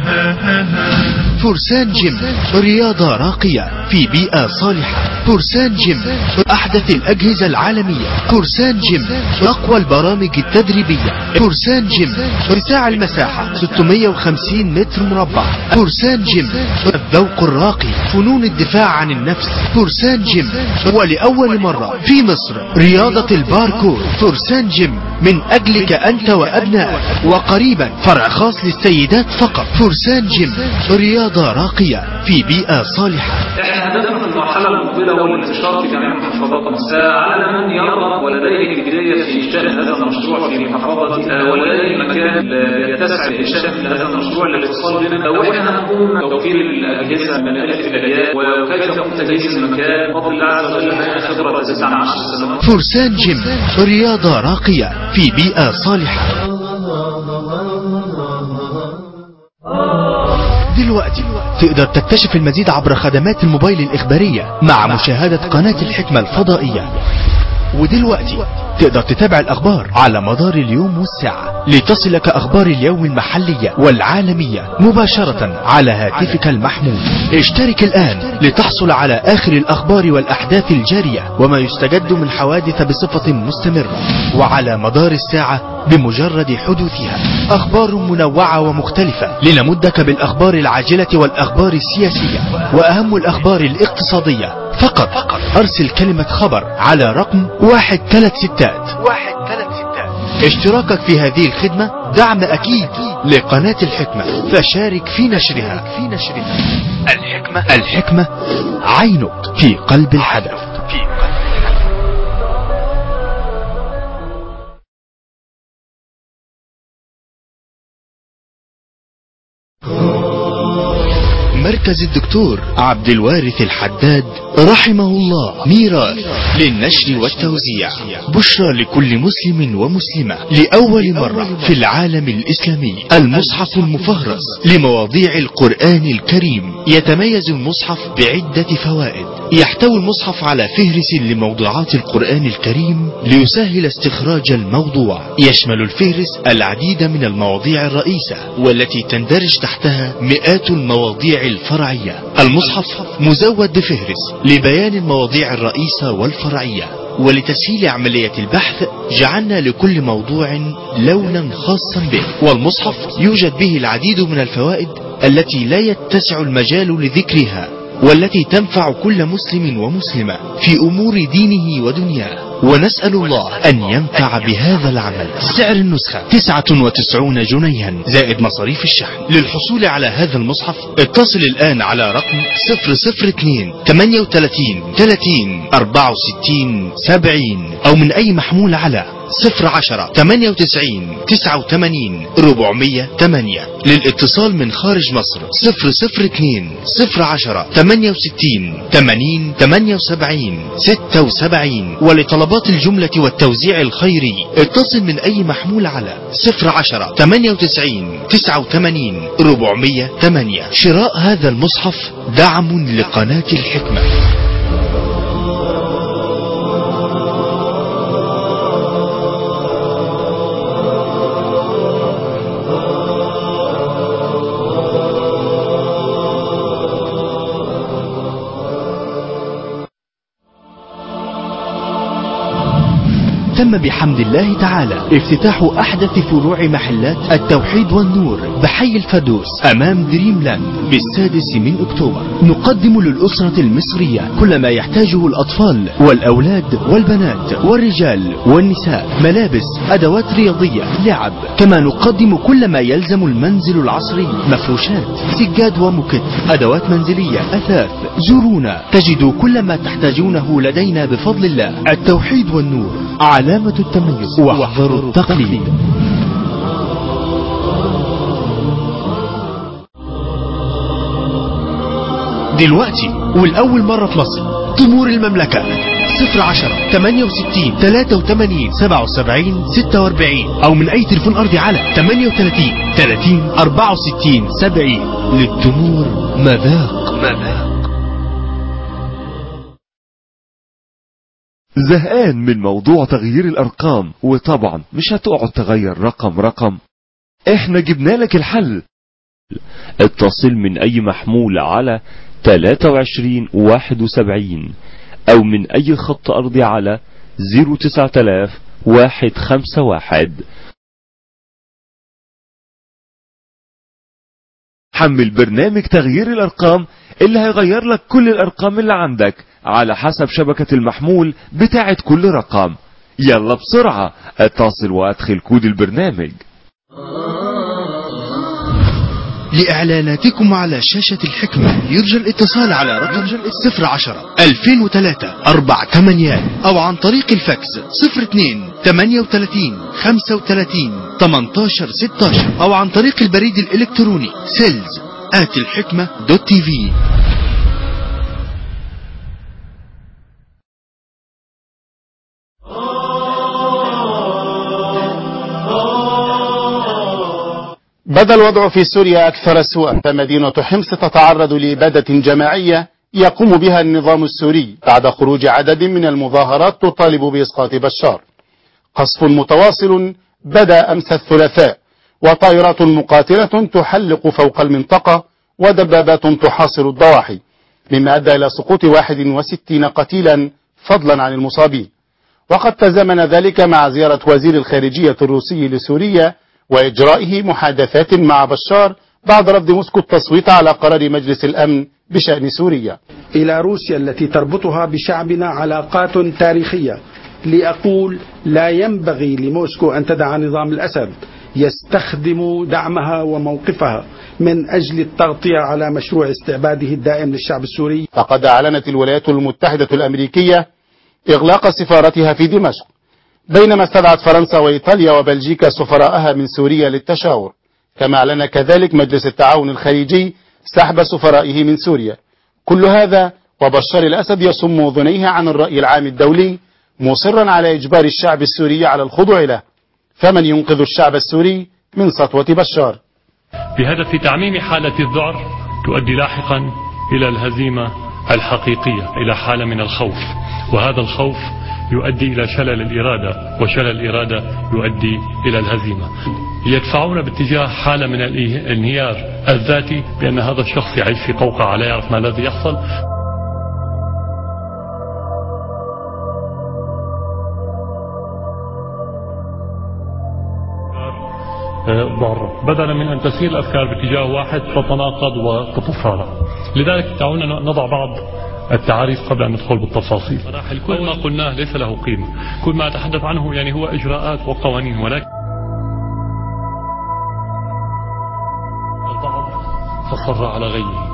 فرسان جيم، رياضة راقية في بيئة صالحة. فرسان جيم أحدث الأجهزة العالمية. فرسان جيم أقوى البرامج التدريبية. فرسان جيم اتساع المساحة 650 متر مربع. فرسان جيم الذوق الراقي، فنون الدفاع عن النفس. فرسان جيم ولأول مرة في مصر رياضة الباركور. فرسان جيم من أجلك أنت وأبنائك، وقريبا فرع خاص للسيدات فقط. فرسان جيم رياضة راقية في بيئة صالحة. احنا هدفنا في المرحلة المقبلة هو الانتشار في جميع محافظات مصر. على من يرغب ولديه البداية في إنشاء هذا المشروع في محافظته ولديه مكان يتسع لإنشاء هذا المشروع للاتصال بنا، واحنا هنقوم بتوفير الأجهزة من الألف إلى الياء، وكيف يقوم تجهيز المكان بفضل الله عز وجل معنا خبرة تزيد عن 10 سنوات. فرسان جيم رياضة راقية في بيئة صالحة. دلوقتي تقدر تكتشف المزيد عبر خدمات الموبايل الإخبارية مع مشاهدة قناة الحكمة الفضائية. ودلوقتي تقدر تتابع الأخبار على مدار اليوم والساعة، لتصلك أخبار اليوم المحلية والعالمية مباشرة على هاتفك المحمول. اشترك الآن لتحصل على آخر الأخبار والأحداث الجارية وما يستجد من حوادث بصفة مستمرة وعلى مدار الساعة بمجرد حدوثها. أخبار منوعة ومختلفة لنمدك بالأخبار العاجلة والأخبار السياسية وأهم الأخبار الاقتصادية. فقط أرسل كلمة خبر على رقم 136. اشتراكك في هذه الخدمة دعم أكيد لقناة الحكمة، فشارك في نشرها. الحكمة عينك في قلب الحدث. مركز الدكتور عبد الوارث الحداد رحمه الله، ميراث للنشر والتوزيع. بشرى لكل مسلم ومسلمة، لأول مرة في العالم الإسلامي المصحف المفهرس لمواضيع القرآن الكريم. يتميز المصحف بعدة فوائد. يحتوي المصحف على فهرس لموضوعات القرآن الكريم ليسهل استخراج الموضوع. يشمل الفهرس العديد من المواضيع الرئيسة والتي تندرج تحتها مئات المواضيع الفرعية. المصحف مزود بفهرس لبيان المواضيع الرئيسة والفرعية، ولتسهيل عملية البحث جعلنا لكل موضوع لونا خاصا به. والمصحف يوجد به العديد من الفوائد التي لا يتسع المجال لذكرها، والتي تنفع كل مسلم ومسلمة في أمور دينه ودنياه، ونسأل الله أن ينفع بهذا العمل. سعر النسخة 99 جنيها زائد مصاريف الشحن. للحصول على هذا المصحف اتصل الآن على رقم 002 38 30 64 70 أو من أي محمول على 010 98 89 408. للاتصال من خارج مصر 002 010 68 80 78 76. ولطلبات الجملة والتوزيع الخيري اتصل من أي محمول على 010 98 89 408. شراء هذا المصحف دعم لقناة الحكمة. تم بحمد الله تعالى افتتاح أحدث فروع محلات التوحيد والنور بحي الفردوس أمام دريم لاند بالسادس من أكتوبر. نقدم للأسرة المصرية كل ما يحتاجه الأطفال والأولاد والبنات والرجال والنساء: ملابس، أدوات رياضية، لعب. كما نقدم كل ما يلزم المنزل العصري: مفروشات، سجاد ومكت، أدوات منزلية، أثاث. زورونا تجدوا كل ما تحتاجونه لدينا بفضل الله. التوحيد والنور، علامة التميز، واحذروا التقليد. دلوقتي والأول مرة في مصر، تمور المملكة 010 68 83 77 46 أو من أي تليفون أرضي على 38 30 64 70. للتمور مذاق. زهقان من موضوع تغيير الأرقام؟ وطبعا مش هتقعد تغير رقم. احنا جبنا لك الحل. اتصل من أي محمول على 2371 أو من أي خط أرضي على 09151. حمل برنامج تغيير الأرقام اللي هيغير لك كل الأرقام اللي عندك على حسب شبكة المحمول بتاعت كل رقم. يلا بسرعة اتصل وادخل كود البرنامج. لإعلاناتكم على شاشة الحكمة يرجى الاتصال على رقم 010 2003 48 أو عن طريق الفاكس 02 38 35 18 16 أو عن طريق البريد الإلكتروني sales@الحكمة.tv. بدا الوضع في سوريا أكثر سوءا، فمدينة حمص تتعرض لإبادة جماعية يقوم بها النظام السوري بعد خروج عدد من المظاهرات تطالب بإسقاط بشار. قصف متواصل بدا أمس الثلاثاء، وطائرات مقاتلة تحلق فوق المنطقة ودبابات تحاصر الضواحي، مما أدى إلى سقوط 61 قتيلا فضلا عن المصابين. وقد تزامن ذلك مع زيارة وزير الخارجية الروسي لسوريا وإجرائه محادثات مع بشار بعد رفض موسكو التصويت على قرار مجلس الأمن بشأن سوريا. إلى روسيا التي تربطها بشعبنا علاقات تاريخية، لأقول لا ينبغي لموسكو أن تدع نظام الأسد يستخدم دعمها وموقفها من أجل التغطية على مشروع استعباده الدائم للشعب السوري. فقد أعلنت الولايات المتحدة الأمريكية إغلاق سفارتها في دمشق، بينما استدعت فرنسا وإيطاليا وبلجيكا سفراءها من سوريا للتشاور. كما أعلن كذلك مجلس التعاون الخليجي سحب سفرائه من سوريا. كل هذا وبشار الأسد يصم أذنيه عن الرأي العام الدولي، مصرا على إجبار الشعب السوري على الخضوع له. فمن ينقذ الشعب السوري من سطوة بشار؟ بهدف تعميم حالة الذعر تؤدي لاحقا إلى الهزيمة الحقيقية، إلى حالة من الخوف، وهذا الخوف يؤدي إلى شلل الإرادة، وشلل الإرادة يؤدي إلى الهزيمة. يدفعون باتجاه حالة من الانهيار الذاتي، بأن هذا الشخص يعيش في قوقعة لا يعرف ما الذي يحصل. ضارة، بدلا من أن تسير الأفكار باتجاه واحد تتناقض وتتصارع. لذلك دعونا نضع بعض التعاريف قبل أن ندخل بالتفاصيل. كل ما قلناه ليس له قيمة، كل ما أتحدث عنه يعني هو إجراءات وقوانين، ولكن البعض فصر على غيره.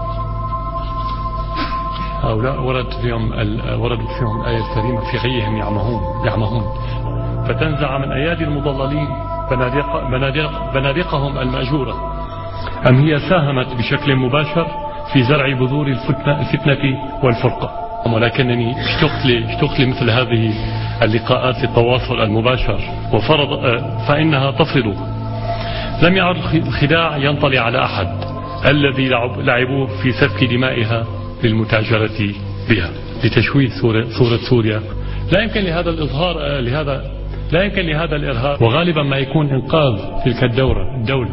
هؤلاء وردت فيهم الآية الكريمة: في غيهم يعمهون، فتنزع من أيادي المضللين بنادقهم المأجورة. أم هي ساهمت بشكل مباشر في زرع بذور الفتنة والفرقة؟ ولكنني اشتقت لمثل هذه اللقاءات للتواصل المباشر، فإنها تفرض. لم يعد الخداع ينطلي على أحد الذي لعبوه في سفك دمائها للمتاجرة بها لتشويه صورة سوريا. لا يمكن لهذا الإرهاب، وغالبا ما يكون إنقاذ تلك الدولة.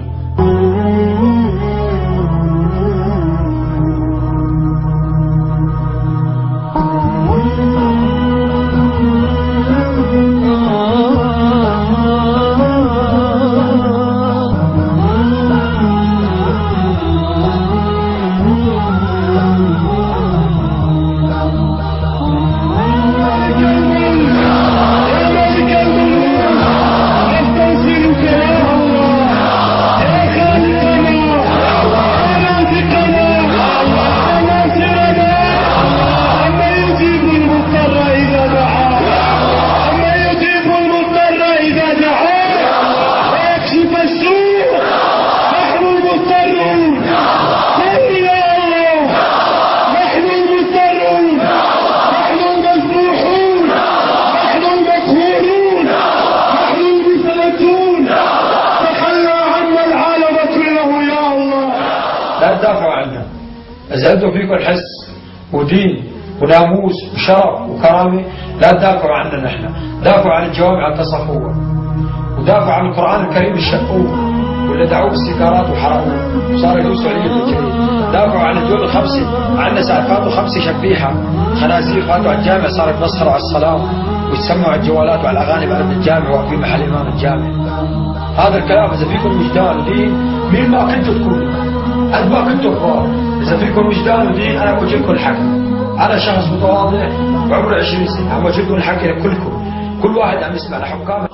إذا أنتم فيكم حس ودين وناموس وشرف وكرامة لا تدافعوا عننا نحن، دافعوا عن الجوامع التصفوة، ودافعوا عن القرآن الكريم الشقوه واللي دعوه بالسيجارات وحرقوه وصار يدوسوا عليه بالجريد، دافعوا عن الدول الخمسة، عندنا ساعة فاتوا 5 شبيحة خنازير فاتوا على الجامع صاروا يتمسخروا على الصلاة ويتسمعوا على الجوالات وعلى الأغاني بقلب الجامع واقفين محل إمام الجامع. هذا الكلام إذا فيكم وجدان ودين مين ما كنتوا تكونوا قد ما كنتوا كبار، إذا فيكم وجدان ودين أنا بوجه لكم الحق. أنا شخص متواضع بعمري 20 سنة عم بوجه لكم الحق لكلكم، كل واحد عم يسمع لحكام.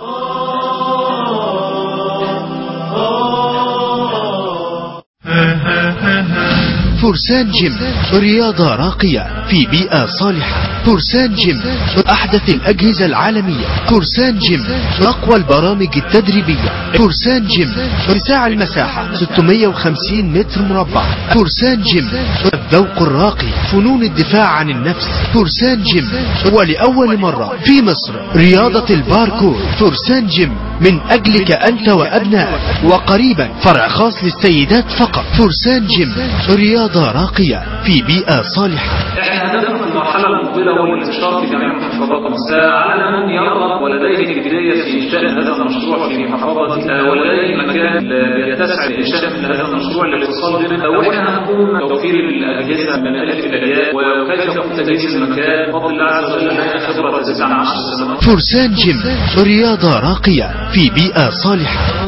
فرسان جيم، رياضة راقية في بيئة صالحة. فرسان جيم أحدث الأجهزة العالمية. فرسان جيم أقوى البرامج التدريبية. فرسان جيم اتساع المساحة 650 متر مربع. فرسان جيم الذوق الراقي، فنون الدفاع عن النفس. فرسان جيم ولأول مرة في مصر رياضة الباركور. فرسان جيم من أجلك أنت وأبنائك، وقريبا فرع خاص للسيدات فقط. فرسان جيم رياضة راقية في بيئة صالحة. احنا هدفنا في المرحلة المقبلة هو الانتشار في جميع محافظات مصر. على من يرغب ولديه البداية في إنشاء هذا المشروع في محافظته ولديه مكان يتسع لإنشاء هذا المشروع للاتصال بنا، وإحنا هنقوم توفير الأجهزة من الألف إلى الياء، وكيف يقوم تجهيز المكان بفضل الله عز وجل لدينا خبرة تزيد عن 10 سنوات. فرسان جيم رياضة راقية في بيئة صالحة.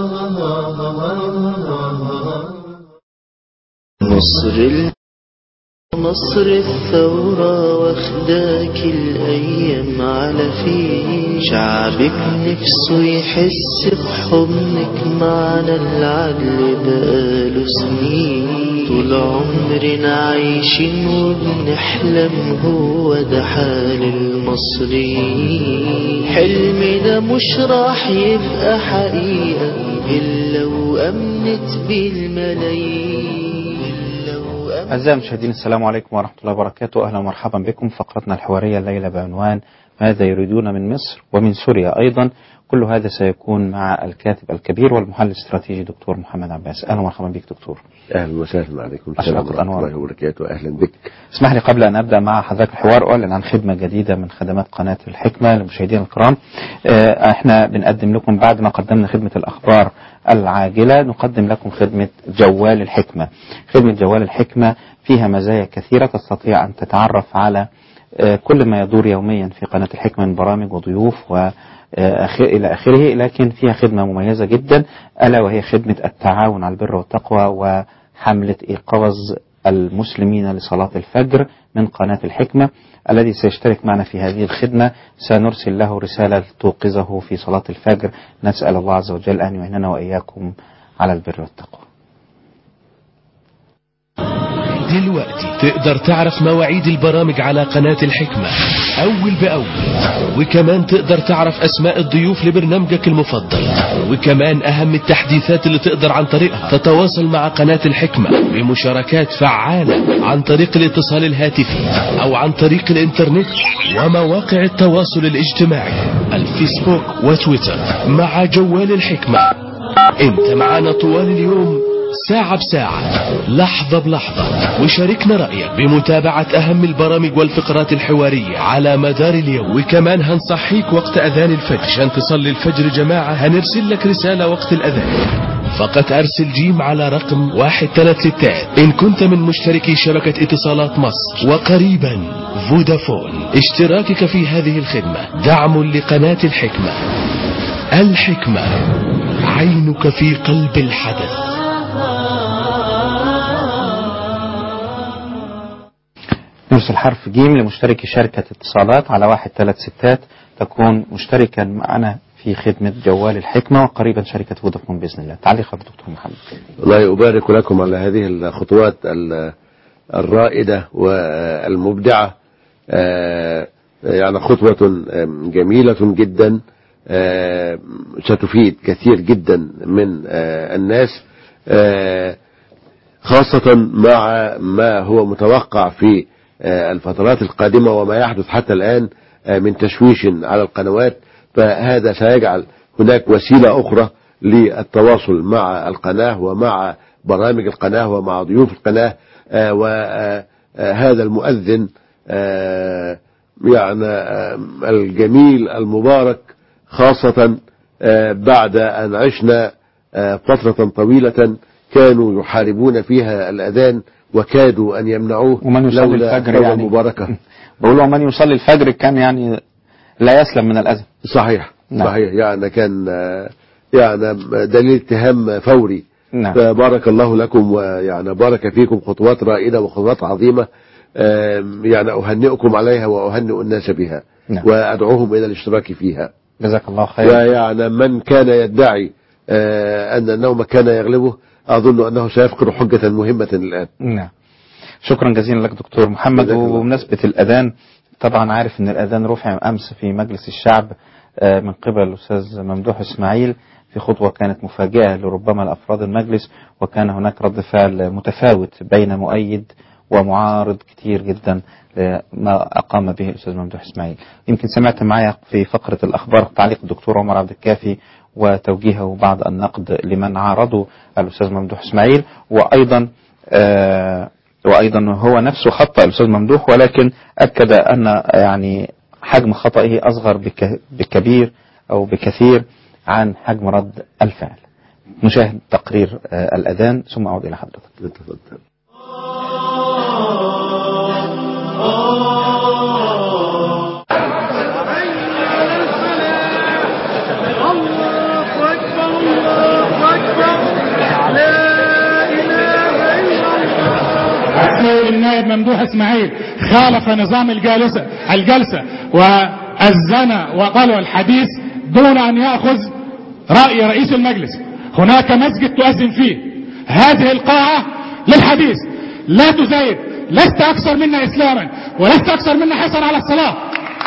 مصر الثورة واخداك الأيام على فين، شعبك نفسه يحس بحضنك معنا العدل بقاله سنين، طول عمرنا عايشين وبنحلم هو ده حال المصريين، حلمنا مش راح يبقى حقيقة إلا وأمنت بالملايين. أعزائي المشاهدين السلام عليكم ورحمة الله وبركاته، أهلا ومرحبا بكم. فقرتنا الحوارية الليلة بعنوان ماذا يريدون من مصر ومن سوريا أيضا. كل هذا سيكون مع الكاتب الكبير والمحلل الاستراتيجي دكتور محمد عباس. أهلا ومرحبا بك دكتور. أهلا وسهلا عليكم. السلام ورحمة الله وبركاته. أهلا بك. اسمح لي قبل أن أبدأ مع حضرتك الحوار أعلن عن خدمة جديدة من خدمات قناة الحكمة للمشاهدين الكرام. احنا بنقدم لكم بعد ما قدمنا خدمة الأخبار العاجلة نقدم لكم خدمة جوال الحكمة. خدمة جوال الحكمة فيها مزايا كثيرة، تستطيع أن تتعرف على كل ما يدور يوميا في قناة الحكمة من برامج وضيوف إلى آخره، لكن فيها خدمة مميزة جدا ألا وهي خدمة التعاون على البر والتقوى وحملة إيقاظ المسلمين لصلاة الفجر من قناة الحكمة. الذي سيشترك معنا في هذه الخدمة سنرسل له رسالة توقظه في صلاة الفجر. نسأل الله عز وجل أن يعيننا وإياكم على البر والتقوى. دلوقتي تقدر تعرف مواعيد البرامج على قناة الحكمة أول بأول، وكمان تقدر تعرف أسماء الضيوف لبرنامجك المفضل، وكمان أهم التحديثات اللي تقدر عن طريقها تتواصل مع قناة الحكمة بمشاركات فعالة عن طريق الاتصال الهاتفي أو عن طريق الإنترنت ومواقع التواصل الاجتماعي الفيسبوك وتويتر. مع جوال الحكمة انت معنا طوال اليوم ساعة بساعة لحظة بلحظة، وشاركنا رأيك بمتابعة أهم البرامج والفقرات الحوارية على مدار اليوم. وكمان هنصحيك وقت أذان الفجر عشان تصلي الفجر جماعة، هنرسل لك رسالة وقت الأذان. فقط أرسل جيم على رقم 136 إن كنت من مشتركي شبكة اتصالات مصر، وقريبا فودافون. اشتراكك في هذه الخدمة دعم لقناة الحكمة. الحكمة عينك في قلب الحدث. نرسل حرف جيم لمشتركي شركة اتصالات على 136 تكون مشتركا معنا في خدمة جوال الحكمة، وقريبا شركة فودافون بإذن الله. تعليق دكتور محمد. الله يبارك لكم على هذه الخطوات الرائدة والمبدعة. يعني خطوة جميلة جدا ستفيد كثير جدا من الناس، خاصة مع ما هو متوقع في الفترات القادمة وما يحدث حتى الآن من تشويش على القنوات. فهذا سيجعل هناك وسيلة أخرى للتواصل مع القناة ومع برامج القناة ومع ضيوف القناة، هذا المؤذن يعني الجميل المبارك، خاصة بعد أن عشنا فترة طويلة كانوا يحاربون فيها الأذان وكادوا أن يمنعوه ومن يصلي لولا الفجر التوبة يعني المباركة. بقولوا من يصلي الفجر كان يعني لا يسلم من الأذى. صحيح. نعم. صحيح، يعني كان يعني دليل اتهام فوري. نعم. فبارك الله لكم، ويعني بارك فيكم، خطوات رائدة وخطوات عظيمة، يعني أهنئكم عليها وأهنئ الناس بها. نعم. وأدعوهم إلى الاشتراك فيها. جزاك الله خير. ويعني من كان يدعي أن النوم كان يغلبه أظن أنه سيفقد حجة مهمة الآن. نعم. شكرا جزيلا لك دكتور محمد. وبمناسبة الأذان، طبعا عارف أن الأذان رفع أمس في مجلس الشعب من قبل الأستاذ ممدوح إسماعيل في خطوة كانت مفاجئة لربما لأفراد المجلس، وكان هناك رد فعل متفاوت بين مؤيد ومعارض كتير جدا ما أقام به الأستاذ ممدوح إسماعيل. يمكن سمعت معي في فقرة الأخبار تعليق الدكتور عمر عبد الكافي وتوجيهه بعض النقد لمن عارضوا الأستاذ ممدوح إسماعيل، وأيضا هو نفسه خطأ الأستاذ ممدوح، ولكن أكد أن يعني حجم خطئه أصغر بكبير أو بكثير عن حجم رد الفعل. نشاهد تقرير الأذان ثم أعود إلى حضرتك. النائب ممدوح إسماعيل خالف نظام الجلسة وأذن وقال الحديث دون أن يأخذ رأي رئيس المجلس. هناك مسجد تؤذن فيه، هذه القاعة للحديث، لا تزايد، لست أكثر منا إسلاما ولست أكثر منا حرصا على الصلاة،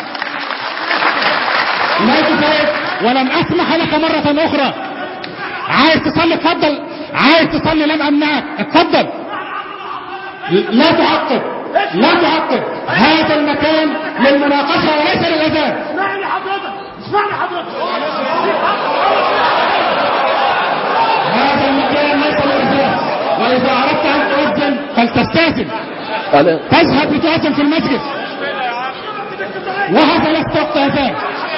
لا تزايد. ولن أسمح لك مرة أخرى. عايز تصلي اتفضل، عايز تصلي لم أمنعك، اتفضل. لا تعقب، لا تعقب. هذا المكان للمناقشة وليس للأذان. اسمعني حضرتك، اسمعني حضرتك. هذا المكان ليس للأذان، وإذا أردت أن تؤذن فلتستأذن، تذهب لتؤذن في المسجد، وهذا لست وقت أذان.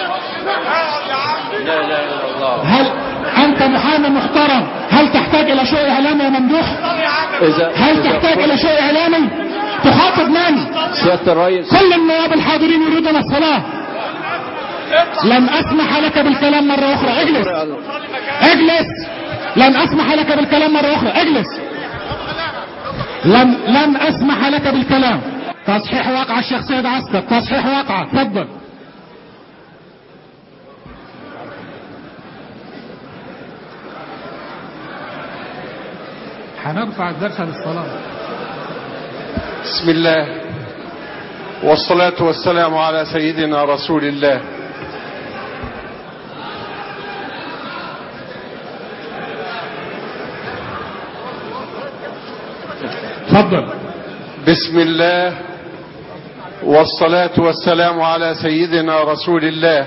هل أنت محامي محترم؟ هل تحتاج إلى شيء إعلامي يا ممدوح؟ هل تحتاج إلى شيء إعلامي؟ تخاطب من؟ سيادة الرئيس. كل النواب الحاضرين يريدون الصلاة. لن أسمح لك بالكلام مرة أخرى. اجلس، اجلس. لن أسمح لك بالكلام مرة أخرى. اجلس. لن أسمح لك بالكلام. تصحيح واقعة الشيخ سيد عسكر، تصحيح واقعة، تفضل. هنرفع الدرس للصلاة. بسم الله والصلاة والسلام على سيدنا رسول الله. تفضل. بسم الله والصلاة والسلام على سيدنا رسول الله،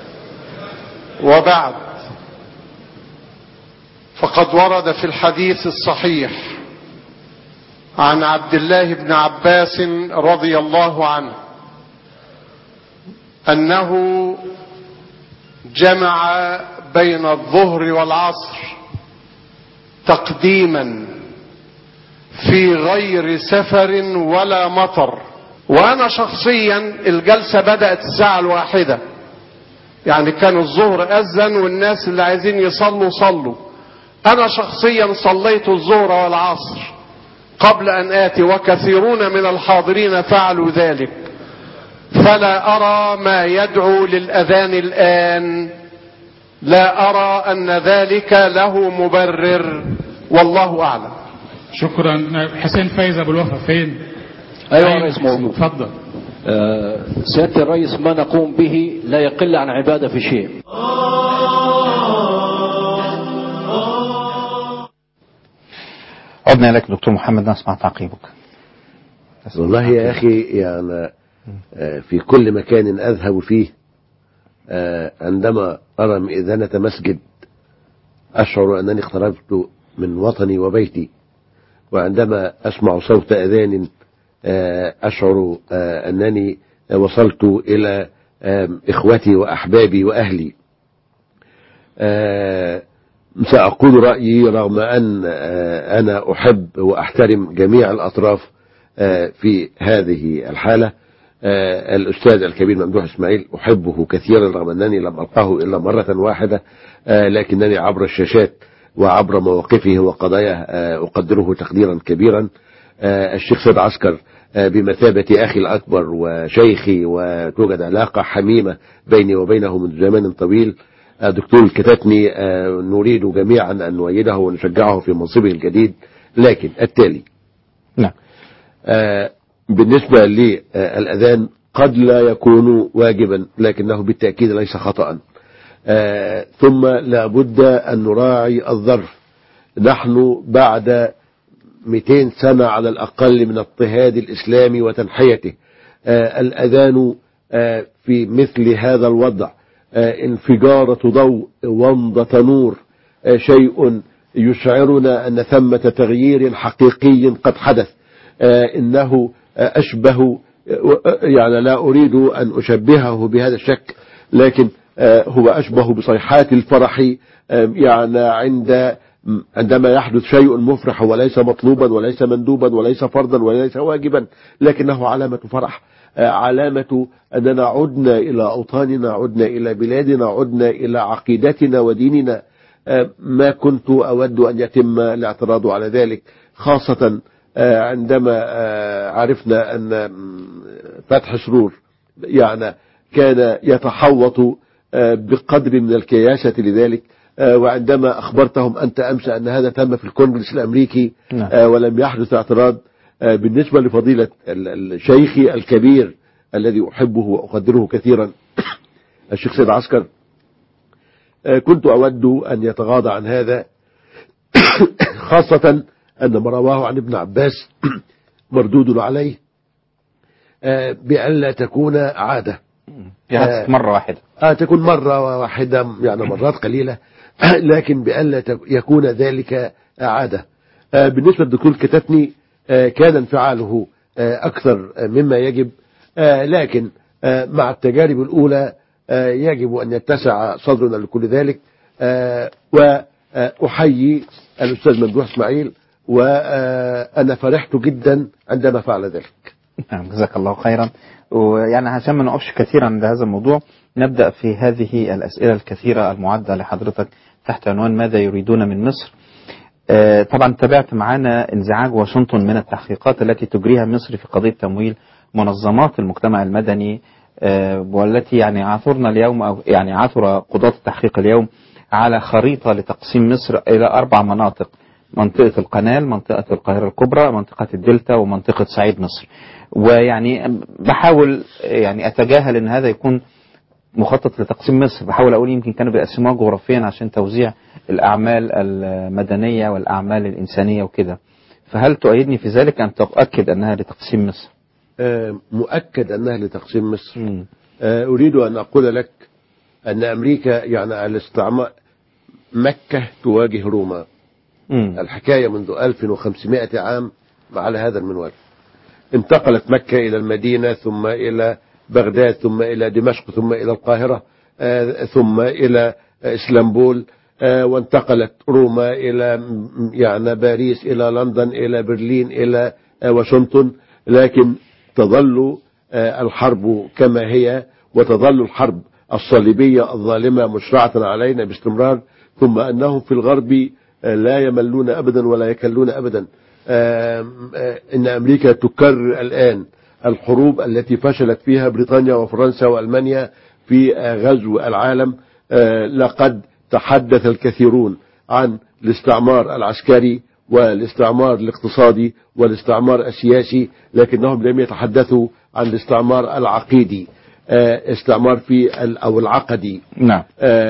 وبعد، فقد ورد في الحديث الصحيح عن عبد الله بن عباس رضي الله عنه أنه جمع بين الظهر والعصر تقديما في غير سفر ولا مطر. وأنا شخصيا الجلسة بدأت الساعة 1، يعني كان الظهر أذن والناس اللي عايزين يصلوا صلوا. أنا شخصيا صليت الظهر والعصر قبل أن آتي، وكثيرون من الحاضرين فعلوا ذلك، فلا أرى ما يدعو للأذان الآن، لا أرى أن ذلك له مبرر، والله أعلم. شكرا. حسين فايز أبو الوفا فين؟ أيوة يا رئيس موجود. تفضل. سيادة الرئيس، ما نقوم به لا يقل عن عبادة في شيء. عدنا إليك دكتور محمد، نسمع تعقيبك. والله يا أخي، يعني في كل مكان أذهب فيه عندما أرى مئذنة مسجد أشعر أنني اقتربت من وطني وبيتي، وعندما أسمع صوت أذان أشعر أنني وصلت إلى إخوتي وأحبابي وأهلي. سأقول رأيي رغم أن أنا أحب وأحترم جميع الأطراف في هذه الحالة. الأستاذ الكبير ممدوح إسماعيل أحبه كثيرا رغم أنني لم ألقاه إلا مرة واحدة، لكنني عبر الشاشات وعبر مواقفه وقضاياه أقدره تقديرا كبيرا. الشيخ سيد عسكر بمثابة أخي الأكبر وشيخي، وتوجد علاقة حميمة بيني وبينه منذ زمان طويل. دكتور الكتاتني نريد جميعا أن نؤيده ونشجعه في منصبه الجديد. لكن التالي نعم، بالنسبة للأذان قد لا يكون واجبا لكنه بالتأكيد ليس خطأ. ثم لابد أن نراعي الظرف. نحن بعد 200 سنة على الأقل من اضطهاد الإسلام وتنحيته. الأذان في مثل هذا الوضع انفجارة ضوء ومضة نور، شيء يشعرنا أن ثمة تغيير حقيقي قد حدث. إنه أشبه، يعني لا أريد أن أشبهه بهذا الشكل، لكن هو أشبه بصيحات الفرح، يعني عندما يحدث شيء مفرح وليس مطلوبا وليس مندوبا وليس فرضا وليس واجبا، لكنه علامة فرح، علامة أننا عدنا إلى أوطاننا، عدنا إلى بلادنا، عدنا إلى عقيدتنا وديننا. ما كنت أود أن يتم الاعتراض على ذلك، خاصة عندما عرفنا أن فتح سرور يعني كان يتحوط بقدر من الكياسة لذلك. وعندما أخبرتهم أنت أمس أن هذا تم في الكونغرس الأمريكي ولم يحدث اعتراض، بالنسبة لفضيلة الشيخ الكبير الذي أحبه وأقدره كثيرا الشيخ سيد عسكر، كنت أود أن يتغاضى عن هذا، خاصة أن ما رواه عن ابن عباس مردود عليه بألا تكون عادة، يعني مرة واحدة، تكون مرة واحدة، يعني مرات قليلة، لكن بألا يكون ذلك عادة. بالنسبة للدكتور الكتاتني كان انفعاله أكثر مما يجب، لكن مع التجارب الأولى يجب أن يتسع صدرنا لكل ذلك. وأحيي الأستاذ ممدوح إسماعيل، وأنا فرحت جدا عندما فعل ذلك. نعم، جزاك الله خيرا. ويعني عشان ما نقفش كثيرا عند هذا الموضوع، نبدأ في هذه الأسئلة الكثيرة المعدة لحضرتك تحت عنوان ماذا يريدون من مصر. طبعا تابعت معنا انزعاج واشنطن من التحقيقات التي تجريها مصر في قضية تمويل منظمات المجتمع المدني، والتي يعني عثرنا اليوم، أو يعني عثر قضاة التحقيق اليوم على خريطة لتقسيم مصر إلى 4 مناطق: منطقة القنال، منطقة القاهرة الكبرى، منطقة الدلتا، ومنطقة صعيد مصر. ويعني بحاول يعني أتجاهل أن هذا يكون مخطط لتقسيم مصر، بحاول أقول يمكن كانوا بيقسموها جغرافيا عشان توزيع الأعمال المدنية والأعمال الإنسانية وكده. فهل تؤيدني في ذلك أن تؤكد أنها لتقسيم مصر؟ مؤكد أنها لتقسيم مصر. أريد أن أقول لك أن أمريكا يعني الاستعمار، مكة تواجه روما. الحكاية منذ 1500 عام على هذا المنوال. انتقلت مكة إلى المدينة، ثم إلى بغداد، ثم إلى دمشق، ثم إلى القاهرة، ثم إلى إسلامبول، وانتقلت روما إلى يعني باريس، إلى لندن، إلى برلين، إلى واشنطن. لكن تظل الحرب كما هي، وتظل الحرب الصليبية الظالمة مشرعة علينا باستمرار. ثم أنهم في الغرب لا يملون أبدا ولا يكلون أبدا. إن أمريكا تكرر الآن الحروب التي فشلت فيها بريطانيا وفرنسا وألمانيا في غزو العالم. لقد تحدث الكثيرون عن الاستعمار العسكري والاستعمار الاقتصادي والاستعمار السياسي، لكنهم لم يتحدثوا عن الاستعمار العقيدي، استعمار في أو العقدي. نعم.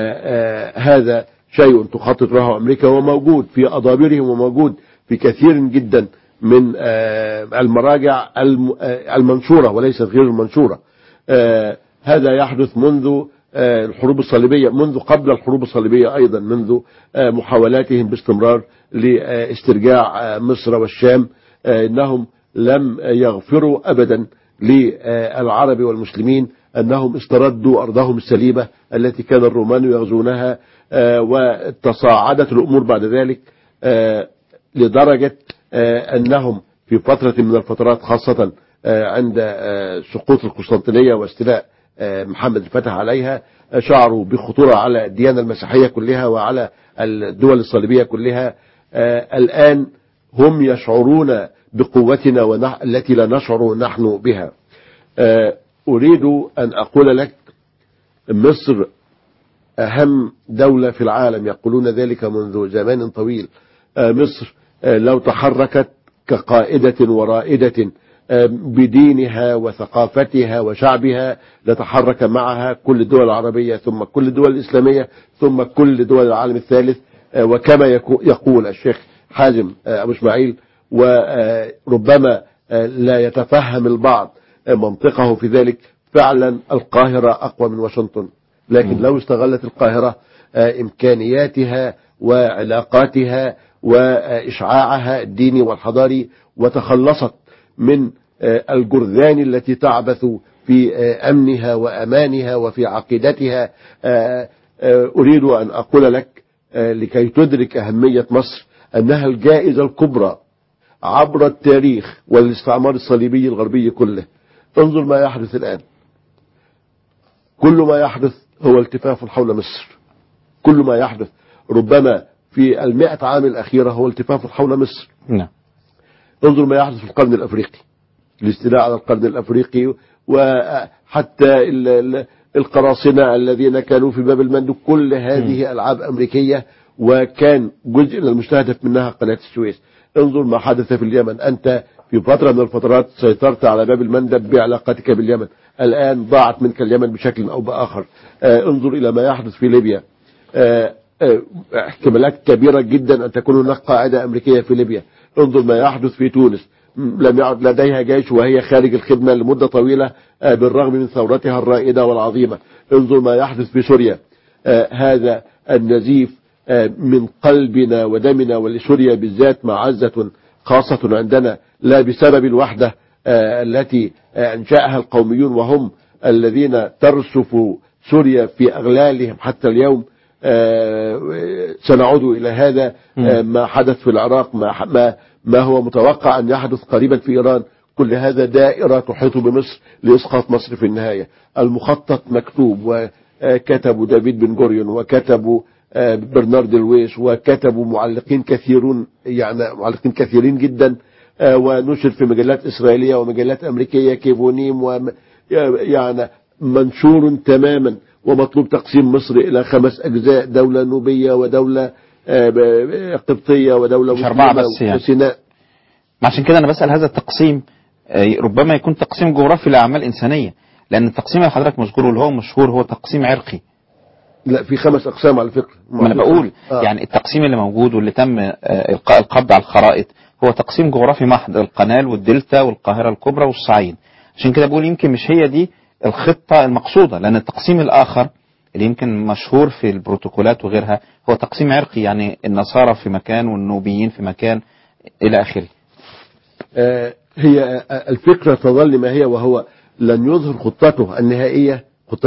هذا شيء تخطط له أمريكا، وموجود في أضابرهم وموجود في كثير جدا من المراجع المنشورة وليست غير المنشورة. هذا يحدث منذ الحروب الصليبية، منذ قبل الحروب الصليبية أيضا، منذ محاولاتهم باستمرار لاسترجاع مصر والشام. إنهم لم يغفروا أبدا للعرب والمسلمين أنهم استردوا أرضهم السليمة التي كان الرومان يغزونها، وتصاعدت الأمور بعد ذلك لدرجة أنهم في فترة من الفترات خاصة عند سقوط القسطنطينية واستيلاء محمد الفتح عليها شعروا بخطورة على الديانة المسيحية كلها وعلى الدول الصليبية كلها. الآن هم يشعرون بقوتنا التي لا نشعر نحن بها. أريد أن أقول لك مصر أهم دولة في العالم، يقولون ذلك منذ زمان طويل. مصر لو تحركت كقائدة ورائدة بدينها وثقافتها وشعبها لتحرك معها كل الدول العربية ثم كل الدول الإسلامية ثم كل دول العالم الثالث. وكما يقول الشيخ حازم أبو إسماعيل، وربما لا يتفهم البعض منطقه في ذلك، فعلا القاهرة أقوى من واشنطن، لكن لو استغلت القاهرة إمكانياتها وعلاقاتها وإشعاعها الديني والحضاري وتخلصت من الجرذان التي تعبث في أمنها وأمانها وفي عقيدتها. أريد أن أقول لك لكي تدرك أهمية مصر أنها الجائزة الكبرى عبر التاريخ والاستعمار الصليبي الغربي كله. انظر ما يحدث الآن، كل ما يحدث هو التفاف حول مصر، كل ما يحدث ربما في 100 عام الأخيرة هو التفاف حول مصر. نعم. انظر ما يحدث في القرن الأفريقي، الاستيلاء على القرن الأفريقي، وحتى القراصنة الذين كانوا في باب المندب، كل هذه ألعاب أمريكية وكان جزء من المستهدف منها قناة السويس. انظر ما حدث في اليمن، أنت في فترة من الفترات سيطرت على باب المندب بعلاقتك باليمن، الآن ضاعت منك اليمن بشكل أو بآخر. انظر إلى ما يحدث في ليبيا، احتمالات كبيرة جدا أن تكون هناك قاعدة أمريكية في ليبيا. انظر ما يحدث في تونس، لم يعد لديها جيش وهي خارج الخدمة لمدة طويلة بالرغم من ثورتها الرائدة والعظيمة. انظر ما يحدث في سوريا، هذا النزيف من قلبنا ودمنا، ولسوريا بالذات معزة خاصة عندنا، لا بسبب الوحدة التي أنشأها القوميون وهم الذين ترسف سوريا في أغلالهم حتى اليوم. سنعود إلى هذا. ما حدث في العراق، ما هو متوقع أن يحدث قريبا في إيران، كل هذا دائرة تحيط بمصر لإسقاط مصر في النهاية. المخطط مكتوب، وكتبوا دافيد بن غوريون، وكتبوا برنارد لويس، وكتبوا معلقين كثيرون، يعني معلقين كثيرين جدا، ونشر في مجلات إسرائيلية ومجلات أمريكية كيفونيم، يعني منشور تماما. ومطلوب تقسيم مصر إلى 5 أجزاء، دولة نوبية ودولة قبطية ودولة مش 4 بس يعني. وسيناء. عشان كده أنا بسأل، هذا التقسيم ربما يكون تقسيم جغرافي لأعمال إنسانية، لأن التقسيم اللي حضرتك مذكوره اللي هو مشهور هو تقسيم عرقي. لا، في 5 أقسام على فكرة. ما أنا بقول يعني التقسيم اللي موجود واللي تم إلقاء القبض على الخرائط هو تقسيم جغرافي محض، القنال والدلتا والقاهرة الكبرى والصعيد. عشان كده بقول يمكن مش هي دي الخطة المقصودة، لأن التقسيم الآخر اللي يمكن مشهور في البروتوكولات وغيرها هو تقسيم عرقي، يعني النصارى في مكان والنوبيين في مكان إلى آخره. هي الفكرة تظل ما هي، وهو لن يظهر خطته النهائية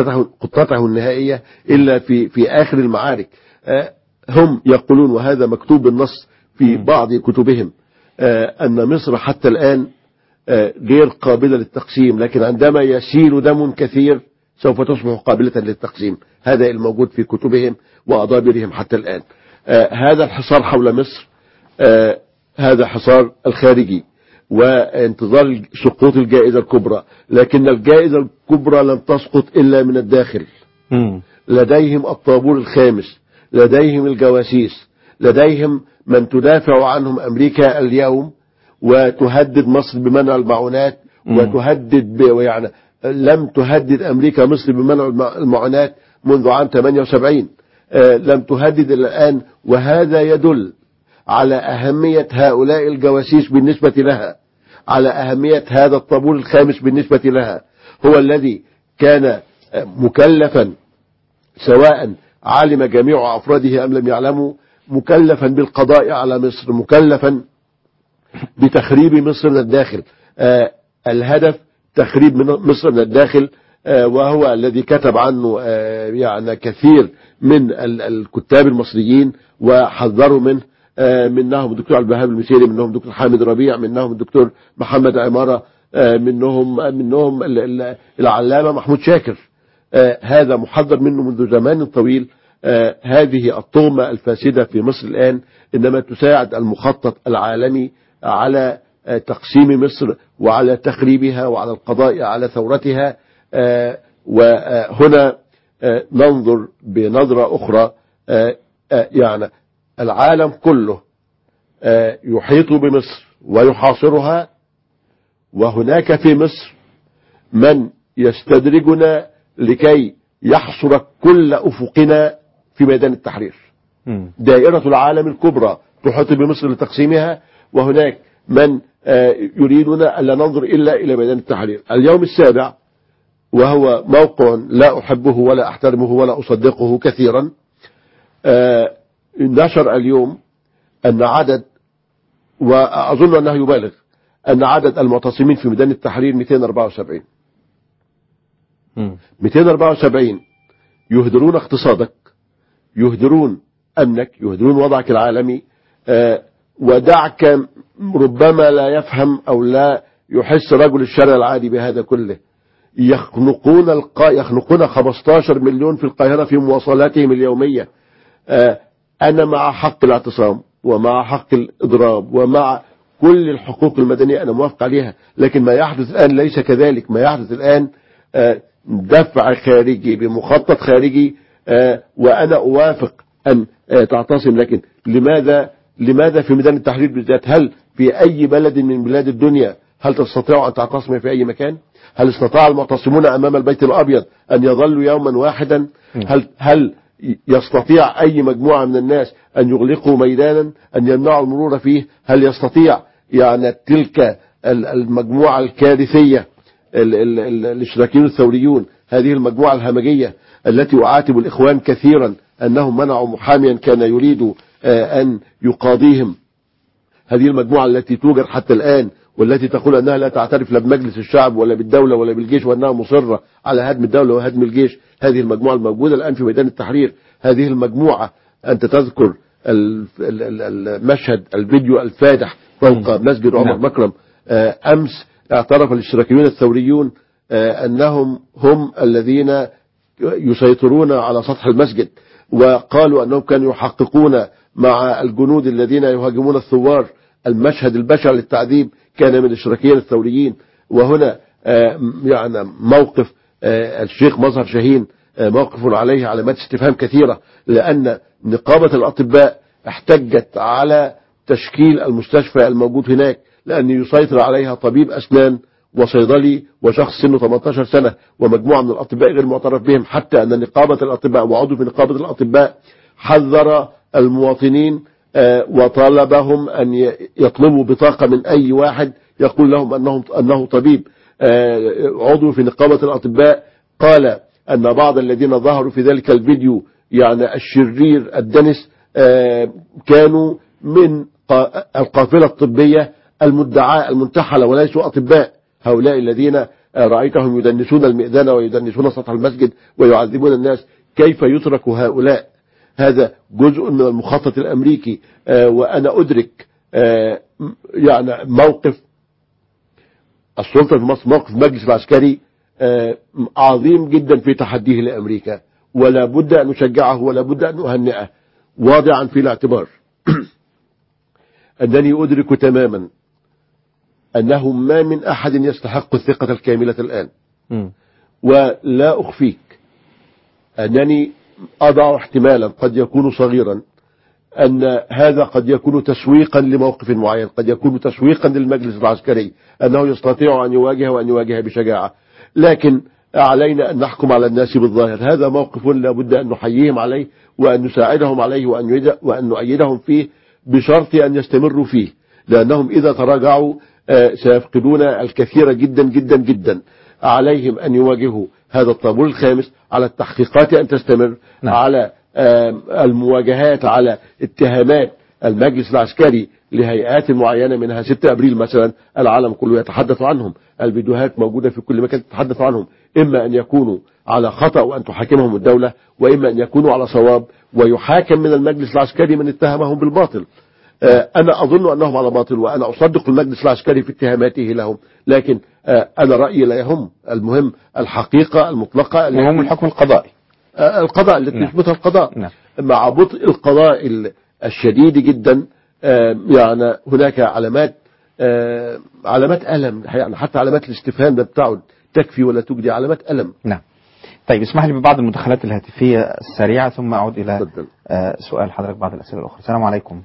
إلا في آخر المعارك. هم يقولون، وهذا مكتوب بالنص في بعض كتبهم، أن مصر حتى الآن غير قابلة للتقسيم، لكن عندما يسيل دم كثير سوف تصبح قابلة للتقسيم. هذا الموجود في كتبهم وأضابرهم حتى الآن. هذا الحصار حول مصر هذا حصار الخارجي وانتظار سقوط الجائزة الكبرى، لكن الجائزة الكبرى لن تسقط إلا من الداخل. لديهم الطابور الخامس، لديهم الجواسيس، لديهم من تدافع عنهم أمريكا اليوم وتهدد مصر بمنع المعونات، وتهدد يعني لم تهدد أمريكا مصر بمنع المعونات منذ عام 78، لم تهدد الآن. وهذا يدل على أهمية هؤلاء الجواسيس بالنسبة لها، على أهمية هذا الطابور الخامس بالنسبة لها. هو الذي كان مكلفا، سواء علم جميع أفراده أم لم يعلموا، مكلفا بالقضاء على مصر، مكلفا بتخريب مصر من الداخل. الهدف تخريب مصر من الداخل، وهو الذي كتب عنه يعني كثير من الكتاب المصريين وحذروا منه، منهم الدكتور عبد الوهاب المسيري، منهم الدكتور حامد ربيع، منهم الدكتور محمد عمارة، منهم العلامة محمود شاكر. هذا محذر منه منذ زمان طويل. هذه الطغمة الفاسدة في مصر الآن إنما تساعد المخطط العالمي على تقسيم مصر وعلى تخريبها وعلى القضاء على ثورتها. وهنا ننظر بنظرة أخرى، يعني العالم كله يحيط بمصر ويحاصرها، وهناك في مصر من يستدرجنا لكي يحصر كل أفقنا في ميدان التحرير. دائرة العالم الكبرى تحيط بمصر لتقسيمها، وهناك من يريدنا ألا ننظر إلا إلى ميدان التحرير. اليوم السابع، وهو موقع لا أحبه ولا أحترمه ولا أصدقه كثيرا، نشر اليوم أن عدد، وأظن أنه يبالغ، أن عدد المعتصمين في ميدان التحرير 274. 274 يهدرون اقتصادك، يهدرون أمنك، يهدرون وضعك العالمي. ودعك ربما لا يفهم أو لا يحس رجل الشارع العادي بهذا كله. يخنقون 15 مليون في القاهرة في مواصلاتهم اليومية. أنا مع حق الاعتصام ومع حق الإضراب ومع كل الحقوق المدنية، أنا موافق عليها، لكن ما يحدث الآن ليس كذلك. ما يحدث الآن دفع خارجي بمخطط خارجي، وأنا أوافق أن تعتصم، لكن لماذا في ميدان التحرير بالذات؟ هل في أي بلد من بلاد الدنيا هل تستطيع أن تعتصم في أي مكان؟ هل استطاع المعتصمون أمام البيت الأبيض أن يظلوا يوما واحدا؟ هل يستطيع أي مجموعة من الناس أن يغلقوا ميدانا، أن يمنعوا المرور فيه؟ هل يستطيع يعني تلك المجموعة الكارثية الاشتراكيون الثوريون، هذه المجموعة الهمجية التي أعاتب الإخوان كثيرا أنهم منعوا محاميا كان يريد أن يقاضيهم، هذه المجموعة التي توجد حتى الآن والتي تقول أنها لا تعترف لا بمجلس الشعب ولا بالدولة ولا بالجيش، وأنها مصرة على هدم الدولة وهدم الجيش، هذه المجموعة الموجودة الآن في ميدان التحرير. هذه المجموعة أنت تذكر المشهد الفيديو الفادح فوق مسجد عمر مكرم. أمس اعترف الاشتراكيون الثوريون أنهم هم الذين يسيطرون على سطح المسجد، وقالوا أنهم كانوا يحققون مع الجنود الذين يهاجمون الثوار. المشهد البشع للتعذيب كان من الاشتراكيين الثوريين. وهنا يعني موقف الشيخ مظهر شاهين موقف عليه علامات استفهام كثيرة، لأن نقابة الأطباء احتجت على تشكيل المستشفى الموجود هناك، لأن يسيطر عليها طبيب أسنان وصيدلي وشخص سنه 18 سنة ومجموعة من الأطباء غير معترف بهم، حتى أن نقابة الأطباء وعضو في نقابة الأطباء حذر المواطنين وطالبهم أن يطلبوا بطاقة من أي واحد يقول لهم أنه طبيب. عضو في نقابة الأطباء قال أن بعض الذين ظهروا في ذلك الفيديو يعني الشرير الدنس كانوا من القافلة الطبية المدعاة المنتحلة وليسوا أطباء. هؤلاء الذين رأيتهم يدنسون المئذنة ويدنسون سطح المسجد ويعذبون الناس، كيف يترك هؤلاء؟ هذا جزء من المخطط الأمريكي. وأنا أدرك يعني موقف السلطة في مصر، موقف المجلس العسكري عظيم جدا في تحديه لأمريكا، ولا بد أن نشجعه ولا بد أن نهنئه، واضعا في الاعتبار أنني أدرك تماما أنه ما من أحد يستحق الثقة الكاملة الآن. ولا أخفيك أنني أضع احتمالا قد يكون صغيرا أن هذا قد يكون تسويقا لموقف معين، قد يكون تسويقا للمجلس العسكري أنه يستطيع أن يواجه وأن يواجه بشجاعة، لكن علينا أن نحكم على الناس بالظاهر. هذا موقف لا بد أن نحييهم عليه وأن نساعدهم عليه وأن نؤيدهم فيه، بشرط أن يستمروا فيه، لأنهم إذا تراجعوا سيفقدون الكثير جدا جدا جدا. عليهم أن يواجهوا هذا الطابور الخامس، على التحقيقات أن تستمر، على المواجهات، على اتهامات المجلس العسكري لهيئات معينة منها 6 أبريل مثلا العالم كله يتحدث عنهم، الفيديوهات موجودة في كل مكان تتحدث عنهم، إما أن يكونوا على خطأ وأن تحاكمهم الدولة، وإما أن يكونوا على صواب ويحاكم من المجلس العسكري من اتهمهم بالباطل. أنا أظن أنهم على باطل، وأنا أصدق المجلس العسكري في اتهاماته لهم، لكن أنا رأيي لا يهم، المهم الحقيقة المطلقة، المهم الحكم القضائي، القضاء التي يثبتها القضاء. مع بطء القضاء الشديد جدا يعني هناك علامات ألم، يعني حتى علامات الاستفهام ده بتاعه تكفي ولا تجدي، علامات ألم. نعم. طيب اسمح لي ببعض المداخلات الهاتفية السريعة ثم أعود إلى سؤال حضرتك بعض الأسئلة الأخرى. السلام عليكم.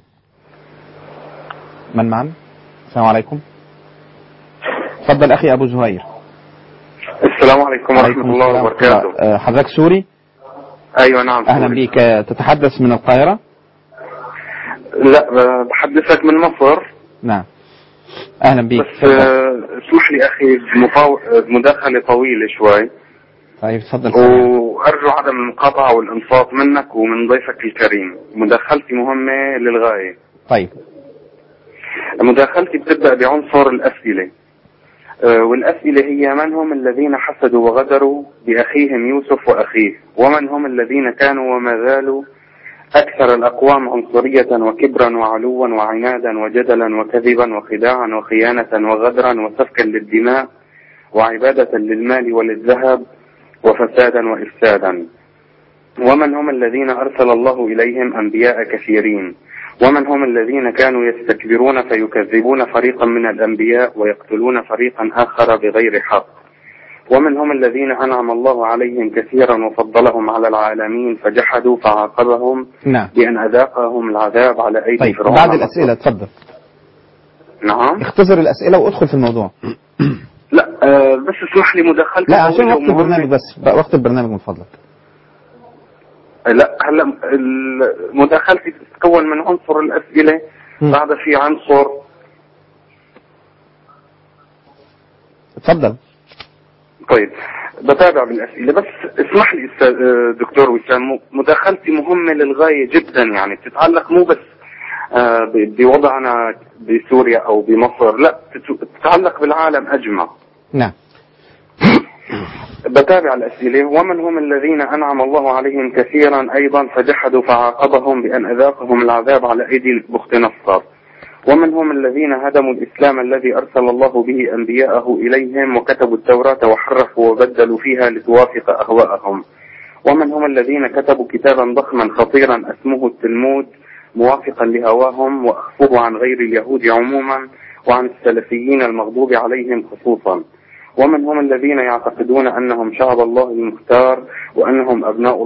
من معنا؟ السلام عليكم. تفضل أخي أبو زهير. السلام عليكم ورحمة الله وبركاته. حضرتك سوري؟ أيوة نعم. أهلا بك. تتحدث من القاهرة؟ لا بحدثك من مصر. نعم. أهلا بك. بس اسمح لي أخي مداخلة طويلة شوي. طيب تفضل. وأرجو عدم المقاطعة والإنصات منك ومن ضيفك الكريم. مداخلتي مهمة للغاية. طيب. مداخلتي بتبدأ بعنصر الأسئلة، والأسئلة هي: من هم الذين حسدوا وغدروا بأخيهم يوسف وأخيه؟ ومن هم الذين كانوا وما زالوا أكثر الأقوام عنصرية وكبرا وعلوا وعنادا وجدلا وكذبا وخداعا وخيانة وغدرا وسفكا للدماء وعبادة للمال وللذهب وفسادا وإفسادا؟ ومن هم الذين أرسل الله إليهم أنبياء كثيرين؟ ومن هم الذين كانوا يستكبرون فيكذبون فريقا من الأنبياء ويقتلون فريقا آخر بغير حق؟ ومن هم الذين أنعم الله عليهم كثيرا وفضلهم على العالمين فجحدوا فعاقبهم بأن أذاقهم العذاب على أيدي فرعون؟ بعد الأسئلة تفضل. نعم. اختصر الأسئلة وادخل في الموضوع. لا بس اسمح لي مداخلتي. لا عشان وقت البرنامج، بس وقت البرنامج من فضلك. لا هلا مداخلتي تتكون من عنصر الأسئلة، بعد في عنصر. تفضل. طيب بتابع بالأسئلة، بس اسمح لي دكتور وسام، مداخلتي مهمة للغاية جدا، يعني بتتعلق مو بس بوضعنا بسوريا أو بمصر، لا تتعلق بالعالم أجمع. نعم. بتابع الأسئلة. ومن هم الذين أنعم الله عليهم كثيرا أيضا فجحدوا فعاقبهم بأن أذاقهم العذاب على أيدي بخت نصر؟ ومن هم الذين هدموا الإسلام الذي أرسل الله به أنبياءه إليهم وكتبوا التوراة وحرفوا وبدلوا فيها لتوافق أهواءهم؟ ومن هم الذين كتبوا كتابا ضخما خطيرا اسمه التلمود موافقا لهواهم وأخفوه عن غير اليهود عموما وعن السلفيين المغضوب عليهم خصوصا؟ ومن هم الذين يعتقدون أنهم شعب الله المختار وأنهم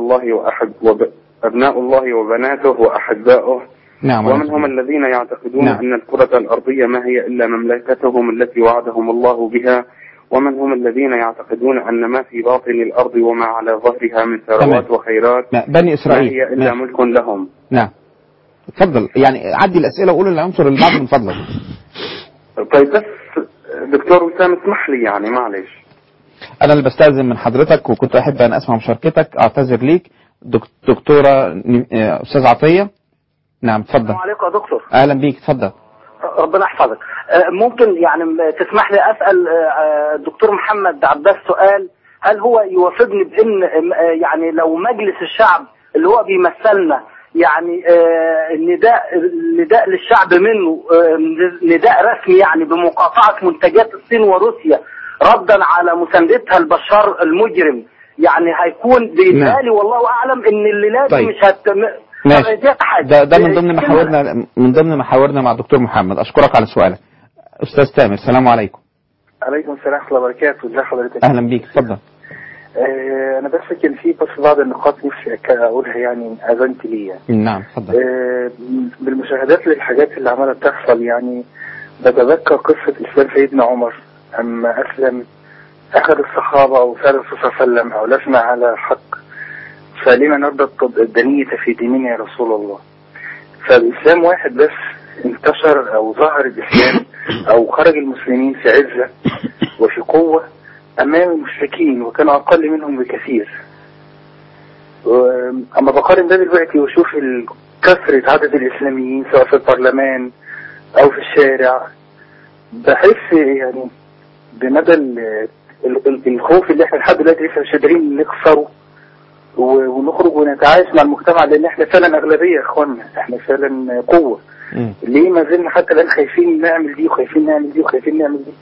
أبناء الله وبناته وأحباؤه؟ نعم. ومن هم الذين يعتقدون أن الكرة الأرضية ما هي إلا مملكتهم التي وعدهم الله بها؟ ومن هم الذين يعتقدون أن ما في باطن الأرض وما على ظهرها من ثروات وخيرات بني إسرائيل ما هي إلا ملك لهم؟ نعم. تفضل، يعني عدي الأسئلة وقول العنصر اللي بعده من فضلك. طيب بس دكتور وسام اسمح لي، يعني معلش أنا اللي بستأذن من حضرتك، وكنت أحب أن أسمع مشاركتك. أعتذر ليك. دكتورة أستاذ عطية. نعم تفضل. السلام عليكم يا دكتور. أهلا بيك، تفضل. ربنا يحفظك. ممكن يعني تسمح لي أسأل الدكتور محمد عباس سؤال؟ هل هو يوافقني بأن يعني لو مجلس الشعب اللي هو بيمثلنا يعني النداء للشعب منه نداء رسمي يعني بمقاطعة منتجات الصين وروسيا ردا على مساندتها البشار المجرم، يعني هيكون بالتالي والله أعلم إن الليلة دي مش ماشي. ده من ضمن محاورنا مع الدكتور محمد. أشكرك على سؤالك. أستاذ تامر. السلام عليكم. عليكم السلام ورحمة الله وبركاته. ازي حضرتك؟ أهلا بيك، اتفضل. أنا بس كان في بعض النقاط نفسي أقولها، يعني أذنت ليها. نعم اتفضل. بالمشاهدات للحاجات اللي عمالة تحصل، يعني بتذكر قصة إسلام سيدنا عمر أما أسلم أخذ الصحابة وسأل الرسول صلى الله عليه وسلم: أو لسنا على حق فلما نرضى الدنية في ديننا يا رسول الله؟ فالإسلام واحد بس انتشر أو ظهر الإسلام أو خرج المسلمين في عزة وفي قوة أمام المشركين وكانوا أقل منهم بكثير. أما بقارن ده دلوقتي وشوف كثرة عدد الإسلاميين سواء في البرلمان أو في الشارع، بحس يعني بمدى الخوف اللي احنا لحد دلوقتي لسه مش قادرين نكسره ونخرج ونتعايش مع المجتمع، لأن احنا فعلا أغلبية يا إخوانا، احنا فعلا قوة. ليه ما زلنا حتى الآن خايفين نعمل دي وخايفين نعمل دي وخايفين نعمل دي؟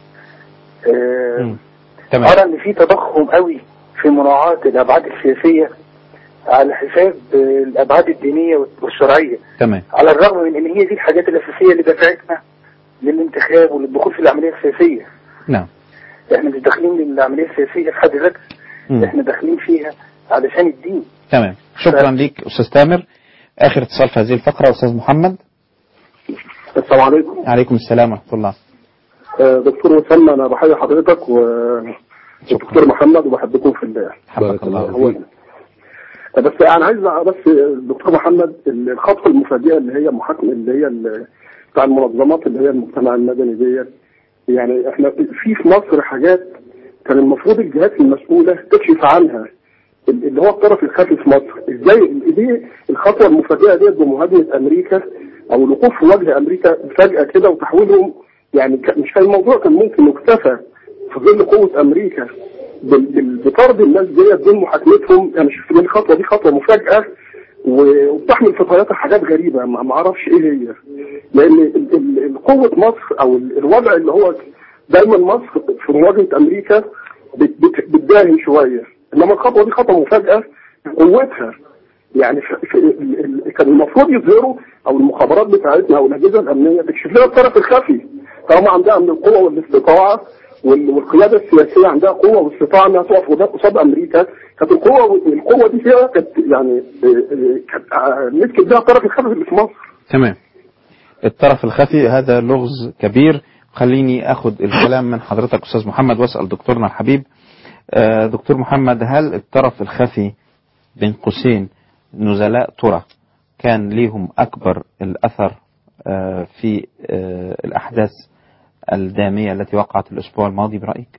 أرى إن في تضخم قوي في مراعاة الأبعاد السياسية على حساب الأبعاد الدينية والشرعية. تمام. على الرغم من إن هي دي الحاجات الأساسية اللي دفعتنا للانتخاب وللدخول في العملية السياسية. نعم. إحنا مش داخلين للعملية السياسية في حد ذاتها، إحنا داخلين فيها علشان الدين. تمام. شكرا ليك أستاذ تامر. آخر اتصال في هذه الفقرة أستاذ محمد. السلام عليكم. عليكم السلام ورحمة الله. دكتور وسام، أنا بحيي حضرتك ودكتور محمد وبحبكم في الله. حبك الله. بس أنا عايز بس دكتور محمد، الخطوة المفاجئة اللي هي محاكمة اللي هي بتاع المنظمات اللي هي المجتمع المدني ديت، يعني احنا في مصر حاجات كان المفروض الجهات المسؤولة تكشف عنها، اللي هو الطرف الخفي في مصر. ازاي دي الخطوة المفاجئة ديت بمهاجمة أمريكا أو الوقوف في وجه أمريكا فجأة كده وتحويلهم؟ يعني مش كان الموضوع كان ممكن يكتفى في ظل قوة أمريكا بطرد الناس ديت دون محاكمتهم؟ يعني شوف الخطوة دي خطوة مفاجئة وبتحمل في طياتها حاجات غريبة ما اعرفش ايه هي، لان قوة مصر او الوضع اللي هو دايما مصر في مواجهة امريكا بتداهم شوية، انما الخطوة دي خطوة مفاجئة قوتها. يعني كان المفروض يظهروا او المخابرات بتاعتنا او الاجهزة الامنية تكشف لنا الطرف الخفي، طالما عندها من القوة والاستطاعة والقيادة السياسية عندها قوة واستطاعة انها تقف قصاد امريكا. كانت القوة دي فيها كانت يعني كانت مسكت بها الطرف الخفي اللي في مصر. تمام. الطرف الخفي هذا لغز كبير. خليني اخد الكلام من حضرتك استاذ محمد واسأل دكتورنا الحبيب. دكتور محمد، هل الطرف الخفي بين قوسين نزلاء ترى كان ليهم اكبر الاثر في الاحداث الدامية التي وقعت الأسبوع الماضي برأيك؟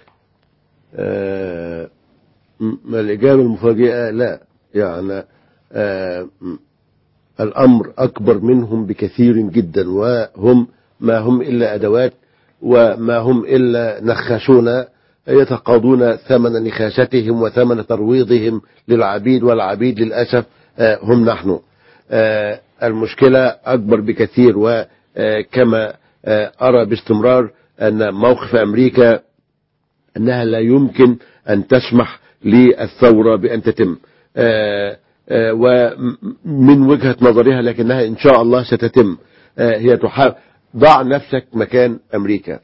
الإجابة المفاجئة لا، يعني الأمر أكبر منهم بكثير جدا، وهم ما هم إلا أدوات وما هم إلا نخاشون يتقاضون ثمن نخاشتهم وثمن ترويضهم للعبيد، والعبيد للأسف هم نحن. المشكلة أكبر بكثير، وكما أرى باستمرار أن موقف أمريكا أنها لا يمكن أن تسمح للثورة بأن تتم، ومن وجهة نظرها لكنها إن شاء الله ستتم. هي تحاول ضع نفسك مكان أمريكا،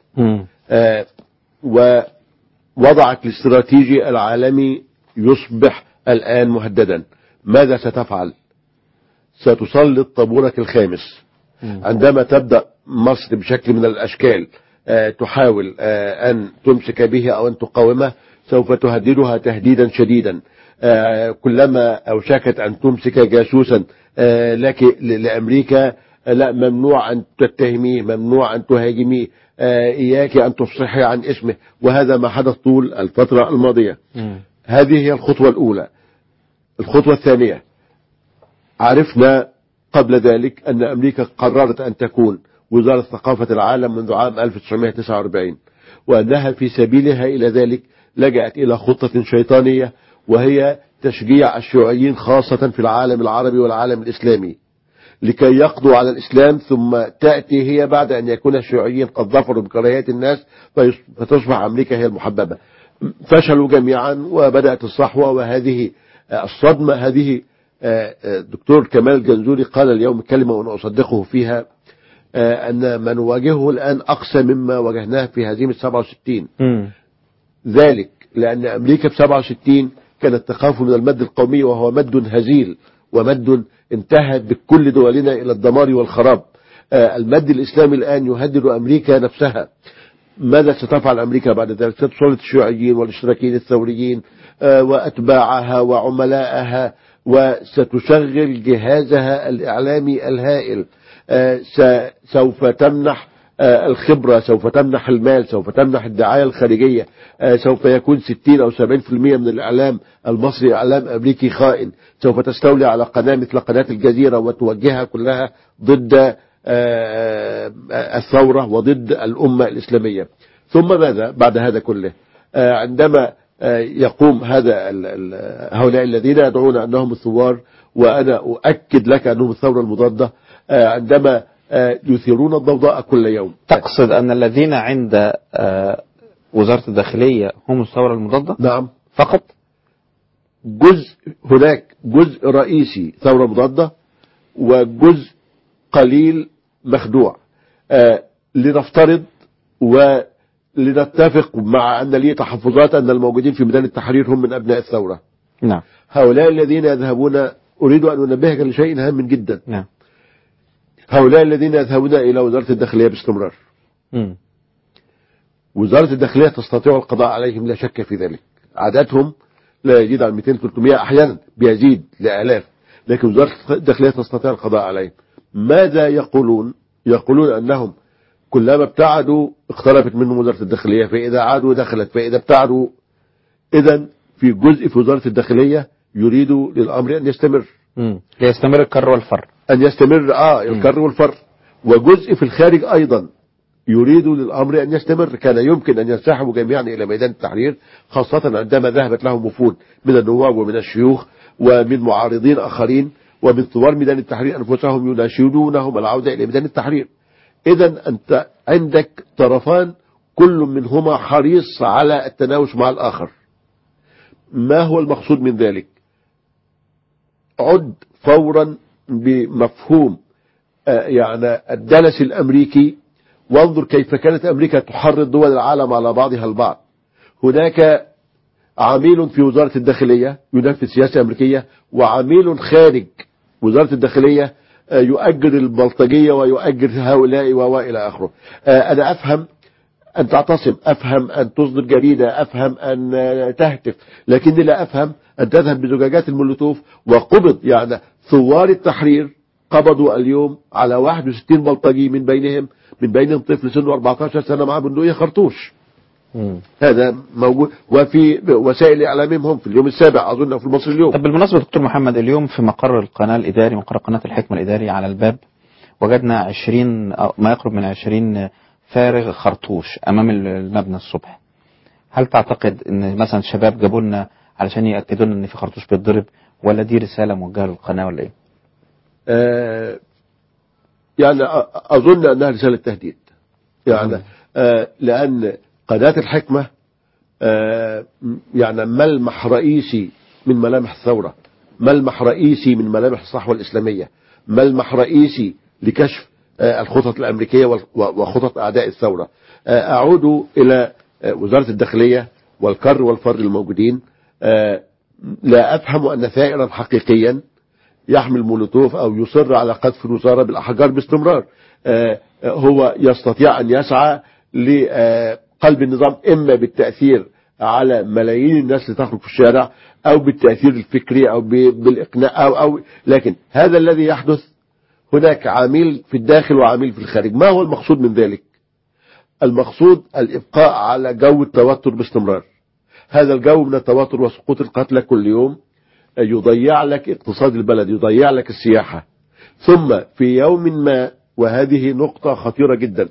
ووضعك الاستراتيجي العالمي يصبح الآن مهددا. ماذا ستفعل؟ ستسلط طابورك الخامس عندما تبدأ مصر بشكل من الأشكال تحاول أن تمسك به أو أن تقاومه، سوف تهددها تهديدا شديدا. كلما أوشكت أن تمسك جاسوسا لأمريكا، لا، ممنوع أن تتهميه، ممنوع أن تهاجميه، إياك أن تفصحي عن اسمه، وهذا ما حدث طول الفترة الماضية. هذه هي الخطوة الأولى. الخطوة الثانية، عرفنا قبل ذلك أن أمريكا قررت أن تكون وزارة ثقافة العالم منذ عام 1949، وأنها في سبيلها إلى ذلك لجأت إلى خطة شيطانية، وهي تشجيع الشيوعيين خاصة في العالم العربي والعالم الإسلامي لكي يقضوا على الإسلام، ثم تأتي هي بعد أن يكون الشيوعيين قد ظفروا بكراهية الناس فتصبح أمريكا هي المحببة. فشلوا جميعا وبدأت الصحوة، وهذه الصدمة. هذه دكتور كمال الجنزوري قال اليوم كلمة وأنا أصدقه فيها، أن ما نواجهه الآن أقسى مما واجهناه في هزيمة 67. ذلك لأن أمريكا في 67 كانت تخاف من المد القومي، وهو مد هزيل ومد انتهت بكل دولنا إلى الدمار والخراب. المد الإسلامي الآن يهدد أمريكا نفسها. ماذا ستفعل أمريكا بعد ذلك؟ ستسلط الشيوعيين والاشتراكيين الثوريين وأتباعها وعملائها، وستشغل جهازها الإعلامي الهائل. سوف تمنح الخبرة، سوف تمنح المال، سوف تمنح الدعاية الخارجية، سوف يكون 60 أو 70% من الإعلام المصري إعلام أمريكي خائن، سوف تستولي على قناة مثل قناة الجزيرة وتوجهها كلها ضد الثورة وضد الأمة الإسلامية. ثم ماذا بعد هذا كله؟ عندما يقوم هؤلاء الذين يدعون أنهم الثوار، وأنا أؤكد لك أنهم الثورة المضادة، عندما يثيرون الضوضاء كل يوم. تقصد أن الذين عند وزارة الداخلية هم الثورة المضادة؟ نعم فقط. هناك جزء رئيسي ثورة مضادة وجزء قليل مخدوع. لنفترض ولنتفق مع أن لي تحفظات أن الموجودين في ميدان التحرير هم من أبناء الثورة. نعم. هؤلاء الذين يذهبون، أريد أن أنبهك لشيء هام جدا. نعم. هؤلاء الذين يذهبون إلى وزارة الداخلية باستمرار، وزارة الداخلية تستطيع القضاء عليهم لا شك في ذلك. عددهم لا يزيد عن 200-300، أحيانا بيزيد لآلاف، لكن وزارة الداخلية تستطيع القضاء عليهم. ماذا يقولون؟ يقولون أنهم كلما ابتعدوا اقتربت منهم وزارة الداخلية، فإذا عادوا دخلت، فإذا ابتعدوا. إذن في جزء في وزارة الداخلية يريدوا للأمر أن يستمر، ليستمر الكر والفر، أن يستمر الكر والفر. وجزء في الخارج أيضا يريد للأمر أن يستمر. كان يمكن أن ينسحبوا جميعا إلى ميدان التحرير، خاصة عندما ذهبت لهم وفود من النواب ومن الشيوخ ومن معارضين آخرين ومن ثوار ميدان التحرير أنفسهم يناشدونهم العودة إلى ميدان التحرير. إذا أنت عندك طرفان كل منهما حريص على التناوش مع الآخر. ما هو المقصود من ذلك؟ عد فورا بمفهوم يعني الدلس الأمريكي، وانظر كيف كانت أمريكا تحرض دول العالم على بعضها البعض. هناك عميل في وزارة الداخلية ينفذ سياسة أمريكية، وعميل خارج وزارة الداخلية يؤجر البلطجية ويؤجر هؤلاء وإلى آخره. أنا أفهم أن تعتصم، أفهم أن تصدر جريدة، أفهم أن تهتف، لكني لا أفهم أن تذهب بزجاجات المولوتوف وقبض. يعني ثوار التحرير قبضوا اليوم على 61 بلطجي، من بينهم طفل سنه 14 سنة مع بندقية خرطوش. هذا موجود، وفي وسائل إعلامهم هم في اليوم السابع أظن في المصري اليوم. طب بالمناسبة دكتور محمد، اليوم في مقر القناة الإداري، مقر قناة الحكمة الإداري على الباب، وجدنا 20 أو ما يقرب من 20 فارغ خرطوش أمام المبنى الصبح. هل تعتقد أن مثلا الشباب جابوا لنا علشان يأكدوا لنا أن في خرطوش بيتضرب، ولا دي رسالة موجهة للقناة ولا إيه؟ يعني أظن أنها رسالة تهديد. يعني لأن قناة الحكمة يعني ملمح رئيسي من ملامح الثورة، ملمح رئيسي من ملامح الصحوة الإسلامية، ملمح رئيسي لكشف الخطط الأمريكية وخطط أعداء الثورة. أعود إلى وزارة الداخلية والكر والفر الموجودين. لا أفهم أن ثائرا حقيقيا يحمل مولوتوف أو يصر على قذف الوزارة بالأحجار باستمرار هو يستطيع أن يسعى لقلب النظام، إما بالتأثير على ملايين الناس اللي تخرج في الشارع، أو بالتأثير الفكري، أو بالإقناع، أو لكن هذا الذي يحدث. هناك عميل في الداخل وعميل في الخارج. ما هو المقصود من ذلك؟ المقصود الإبقاء على جو التوتر باستمرار. هذا الجو من التوتر وسقوط القتلى كل يوم يضيع لك اقتصاد البلد، يضيع لك السياحة. ثم في يوم ما، وهذه نقطة خطيرة جدا،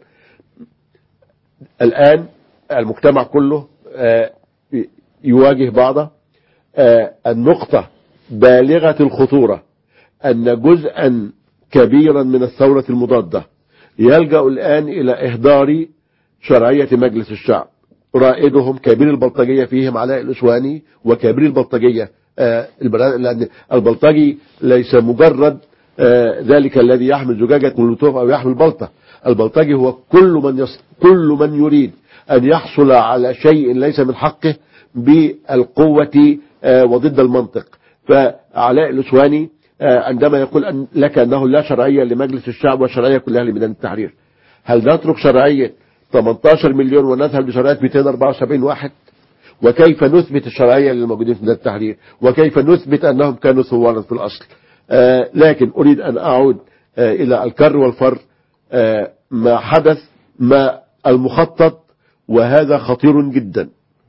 الآن المجتمع كله يواجه بعضه. النقطة بالغة الخطورة أن جزءا كبيرا من الثورة المضادة يلجأ الآن إلى إهدار شرعية مجلس الشعب. رائدهم كبير البلطجية فيهم علاء الأسواني، وكبير البلطجية لأن البلطجي ليس مجرد ذلك الذي يحمل زجاجة مولوتوف أو يحمل بلطة. البلطجي هو كل من يريد أن يحصل على شيء ليس من حقه بالقوة وضد المنطق. فعلاء الأسواني عندما يقول لك أنه لا شرعية لمجلس الشعب والشرعية كلها لميدان التحرير، هل نترك شرعية 18 مليون ونذهب لشرعية 274 واحد؟ وكيف نثبت الشرعية للموجودين في ميدان التحرير؟ وكيف نثبت أنهم كانوا ثوارا في الأصل؟ لكن أريد أن أعود إلى الكر والفر. ما حدث ما المخطط، وهذا خطير جدا،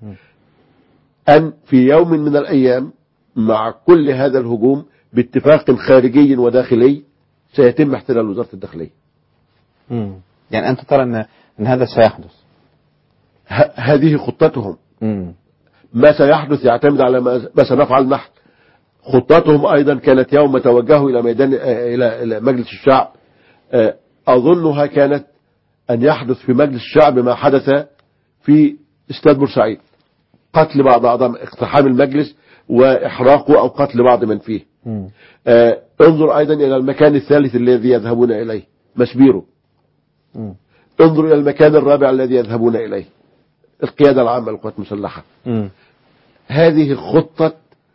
أن في يوم من الأيام مع كل هذا الهجوم باتفاق خارجي وداخلي سيتم احتلال وزارة الداخلية. يعني أنت ترى أن هذا سيحدث؟ هذه خطتهم. ما سيحدث يعتمد على ما سنفعل نحن. خطتهم أيضا كانت يوم توجهوا إلى ميدان إلى مجلس الشعب، أظنها كانت أن يحدث في مجلس الشعب ما حدث في استاد بورسعيد، قتل بعض أعضاء، اقتحام المجلس وإحراقه أو قتل بعض من فيه. انظر أيضا إلى المكان الثالث الذي يذهبون إليه، مسبيرو. انظر إلى المكان الرابع الذي يذهبون إليه، القيادة العامة للقوات المسلحة. هذه خطة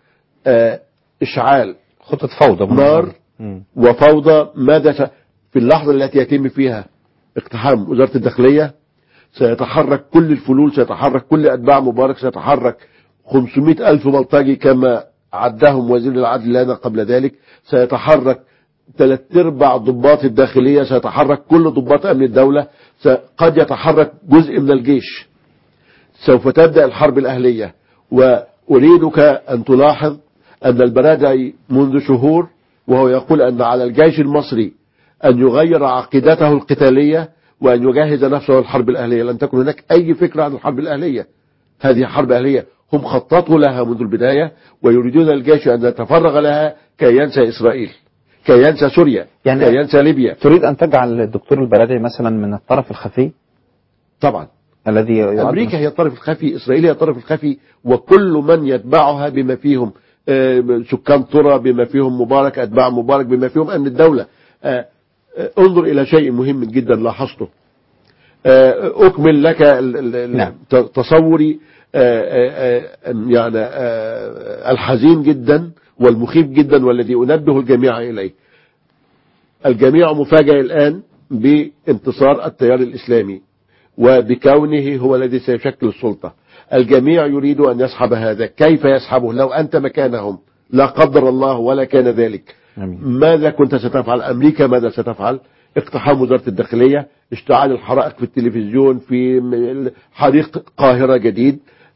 إشعال، خطة فوضى، نار وفوضى. ماذا في اللحظة التي يتم فيها اقتحام وزارة الداخلية سيتحرك كل الفلول، سيتحرك كل أتباع مبارك، سيتحرك 500,000 بلطجي كما عدهم وزير العدل لنا قبل ذلك، سيتحرك 3/4 ضباط الداخلية، سيتحرك كل ضباط أمن الدولة، قد يتحرك جزء من الجيش. سوف تبدأ الحرب الأهلية. وأريدك أن تلاحظ أن البرادعي منذ شهور وهو يقول أن على الجيش المصري أن يغير عقيدته القتالية وأن يجهز نفسه للحرب الأهلية. لم تكن هناك أي فكرة عن الحرب الأهلية. هذه حرب أهلية هم خططوا لها منذ البداية، ويريدون الجيش أن يتفرغ لها كي ينسى إسرائيل، كي ينسى سوريا، يعني كي ينسى ليبيا. تريد أن تجعل الدكتور البرادعي مثلا من الطرف الخفي؟ طبعا. الذي أمريكا هي الطرف الخفي، إسرائيل هي الطرف الخفي، وكل من يتبعها بما فيهم سكان طرى، بما فيهم مبارك، أتباع مبارك، بما فيهم أمن الدولة. انظر إلى شيء مهم جدا لاحظته. أكمل لك تصوري يعني الحزين جدا والمخيف جدا والذي أنبه الجميع إليه. الجميع مفاجئ الآن بانتصار التيار الإسلامي وبكونه هو الذي سيشكل السلطة. الجميع يريد أن يسحب هذا. كيف يسحبه؟ لو أنت مكانهم لا قدر الله ولا كان ذلك، ماذا كنت ستفعل؟ أمريكا ماذا ستفعل؟ اقتحام وزارة الداخلية، اشتعال الحرائق في التلفزيون، في حريق القاهرة جديد،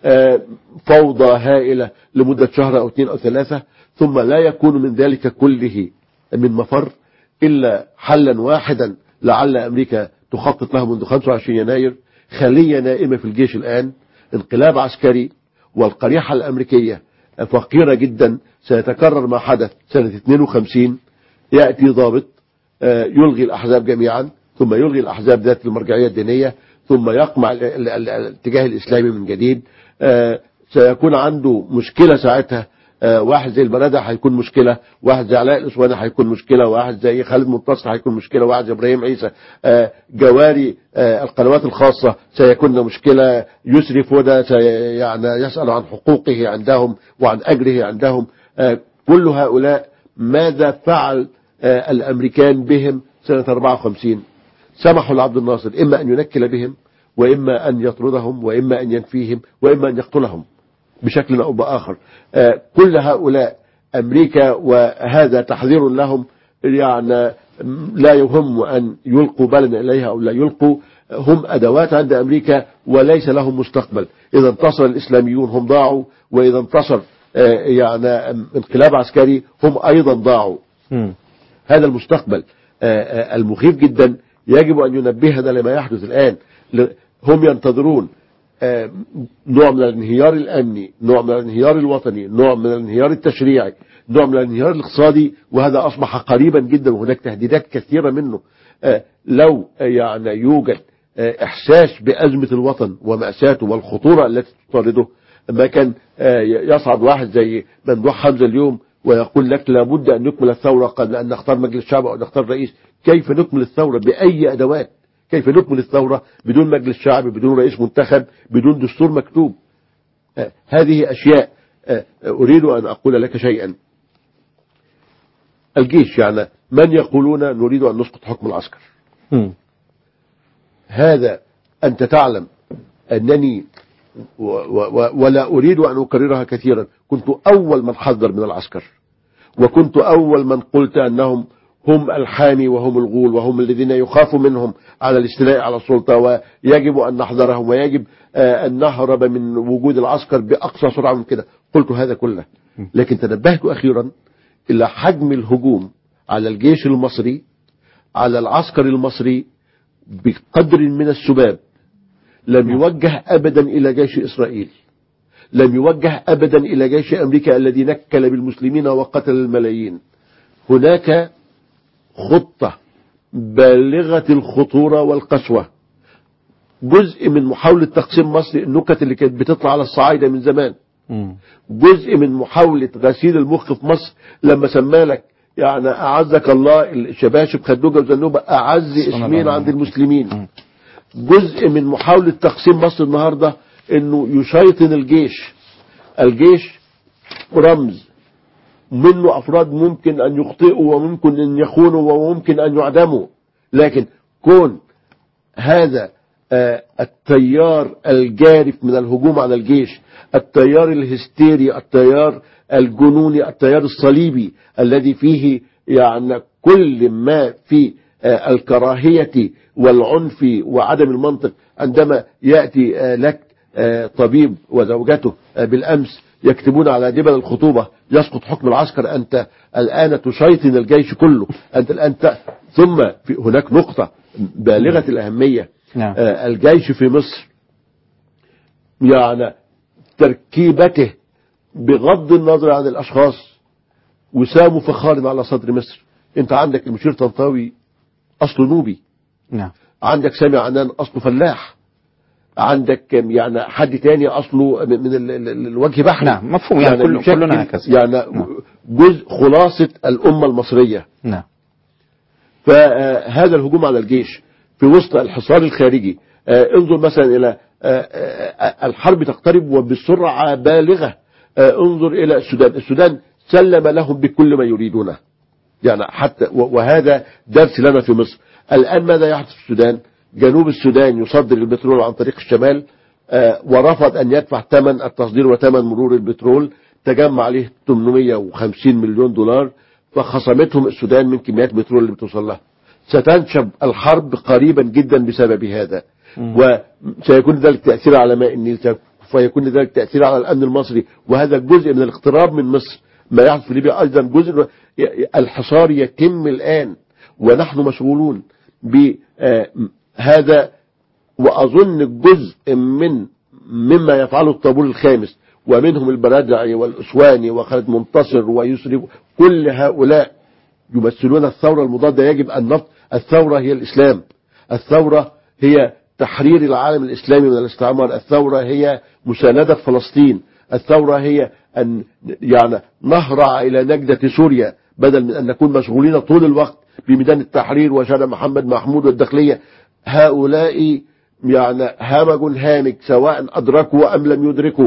فوضى هائلة لمدة شهر أو 2 أو 3، ثم لا يكون من ذلك كله من مفر إلا حلا واحدا لعل أمريكا تخطط له منذ 25 يناير، خلية نائمة في الجيش الآن، انقلاب عسكري، والقريحة الأمريكية فقيرة جدا. سيتكرر ما حدث سنة 52، يأتي ضابط يلغي الأحزاب جميعا، ثم يلغي الأحزاب ذات المرجعية الدينية، ثم يقمع الاتجاه الإسلامي من جديد. سيكون عنده مشكلة ساعتها. واحد زي البرادة هيكون مشكلة، واحد زي علاء الأسواني هيكون مشكلة، واحد زي خالد منتصر هيكون مشكلة، واحد زي إبراهيم عيسى، جواري القنوات الخاصة سيكون مشكلة، يسري فودا يعني يسأل عن حقوقه عندهم وعن أجره عندهم. كل هؤلاء ماذا فعل الأمريكان بهم سنة 54؟ سمحوا لعبد الناصر إما أن ينكل بهم، وإما أن يطردهم، وإما أن ينفيهم، وإما أن يقتلهم بشكل أو بآخر. كل هؤلاء أمريكا، وهذا تحذير لهم، يعني لا يهم أن يلقوا بالا إليها أو لا يلقوا، هم أدوات عند أمريكا وليس لهم مستقبل. إذا انتصر الإسلاميون هم ضاعوا، وإذا انتصر يعني انقلاب عسكري هم أيضا ضاعوا. هذا المستقبل المخيف جدا يجب أن ينبهنا لما يحدث الآن. هم ينتظرون نوع من الانهيار الأمني، نوع من الانهيار الوطني، نوع من الانهيار التشريعي، نوع من الانهيار الاقتصادي، وهذا أصبح قريبا جدا وهناك تهديدات كثيرة منه. لو يعني يوجد إحساس بأزمة الوطن ومأساته والخطورة التي تطارده، ما كان يصعد واحد زي ممدوح حمزة اليوم ويقول لك لابد أن نكمل الثورة قبل أن نختار مجلس شعب أو نختار رئيس. كيف نكمل الثورة؟ بأي أدوات؟ كيف نكمل الثورة بدون مجلس شعب، بدون رئيس منتخب، بدون دستور مكتوب؟ هذه أشياء. أريد أن أقول لك شيئا. الجيش يعني من يقولون نريد أن نسقط حكم العسكر. هذا أنت تعلم أنني ولا أريد أن أكررها كثيرا، كنت أول من حذر من العسكر، وكنت أول من قلت أنهم هم الحامي وهم الغول وهم الذين يخاف منهم على الاستيلاء على السلطة، ويجب أن نحذرهم ويجب أن نهرب من وجود العسكر بأقصى سرعة من كده. قلت هذا كله، لكن تنبهت أخيرا إلى حجم الهجوم على الجيش المصري، على العسكر المصري، بقدر من السباب لم يوجه أبدا إلى جيش إسرائيل، لم يوجه أبدا إلى جيش أمريكا الذي نكل بالمسلمين وقتل الملايين. هناك خطة بالغة الخطورة والقسوة، جزء من محاولة تقسيم مصر، النكت اللي كانت بتطلع على الصعايدة من زمان، جزء من محاولة غسيل المخ في مصر لما سمالك يعني أعزك الله الشباشب خدوجة وزنوبة أعز اسمين عند المسلمين. جزء من محاولة تقسيم مصر النهاردة انه يشيطن الجيش رمز منه افراد ممكن ان يخطئوا وممكن ان يخونوا وممكن ان يعدموا، لكن كون هذا التيار الجارف من الهجوم على الجيش، التيار الهستيري، التيار الجنوني، التيار الصليبي الذي فيه يعني كل ما في الكراهية والعنف وعدم المنطق. عندما يأتي لك طبيب وزوجته بالأمس يكتبون على جبل الخطوبة يسقط حكم العسكر، أنت الآن تشيطن الجيش كله، أنت ثم في هناك نقطة بالغة الأهمية. الجيش في مصر يعني تركيبته بغض النظر عن الأشخاص وسام فخار على صدر مصر. أنت عندك المشير طنطاوي أصله نوبي، عندك سامي عنان أصله فلاح، عندك يعني حد تاني أصله من الوجه بحري. مفهوم، يعني كلنا هكذا، يعني جزء خلاصة الأمة المصرية. فهذا الهجوم على الجيش في وسط الحصار الخارجي، انظر مثلا إلى الحرب تقترب وبسرعة بالغة. انظر إلى السودان سلم لهم بكل ما يريدونه، يعني حتى وهذا درس لنا في مصر. الآن ماذا يحدث في السودان؟ جنوب السودان يصدر البترول عن طريق الشمال، ورفض أن يدفع ثمن التصدير وثمن مرور البترول، تجمع عليه 850 مليون دولار، فخصمتهم السودان من كميات البترول اللي بتوصل لها. ستنشب الحرب قريبا جدا بسبب هذا، وسيكون ذلك تأثير على ماء النيل، فيكون ذلك تأثير على الأمن المصري، وهذا جزء من الاقتراب من مصر. ما يحدث في ليبيا أيضا جزء. الحصار يتم الآن ونحن مشغولون بهذا، وأظن جزء مما يفعله الطابور الخامس ومنهم البرادعي والأسواني وخالد منتصر ويسري، كل هؤلاء يمثلون الثورة المضادة. يجب أن نفط الثورة هي الإسلام، الثورة هي تحرير العالم الإسلامي من الاستعمار، الثورة هي مساندة فلسطين، الثورة هي أن يعني نهرع إلى نجدة سوريا بدل من أن نكون مشغولين طول الوقت بميدان التحرير وشارع محمد محمود والداخلية. هؤلاء يعني همج هامج سواء أدركوا أم لم يدركوا.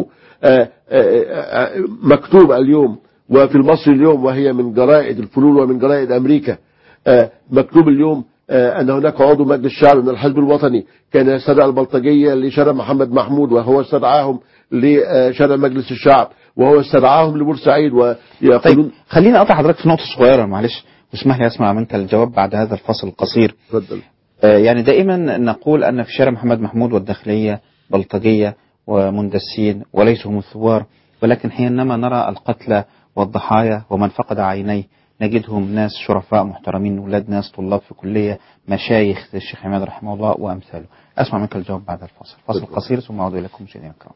مكتوب اليوم وفي المصري اليوم، وهي من جرائد الفلول ومن جرائد أمريكا، مكتوب اليوم أن هناك عضو مجلس الشعب من الحزب الوطني كان يستدعى البلطجية لشارع محمد محمود، وهو استدعاهم لشارع مجلس الشعب، وهو استدعاهم لبورسعيد ويقولون. طيب خليني أقطع حضرتك في نقطة صغيرة معلش، واسمح لي أسمع منك الجواب بعد هذا الفصل القصير. تفضل. يعني دائما نقول أن في شارع محمد محمود والداخلية بلطجية ومندسين وليسوا هم الثوار، ولكن حينما نرى القتلى والضحايا ومن فقد عينيه نجدهم ناس شرفاء محترمين، ولاد ناس طلاب في كلية، مشايخ زي الشيخ عماد رحمه الله وأمثاله. أسمع منك الجواب بعد الفصل، فصل قصير ثم أعود إليكم مشاهدينا الكرام.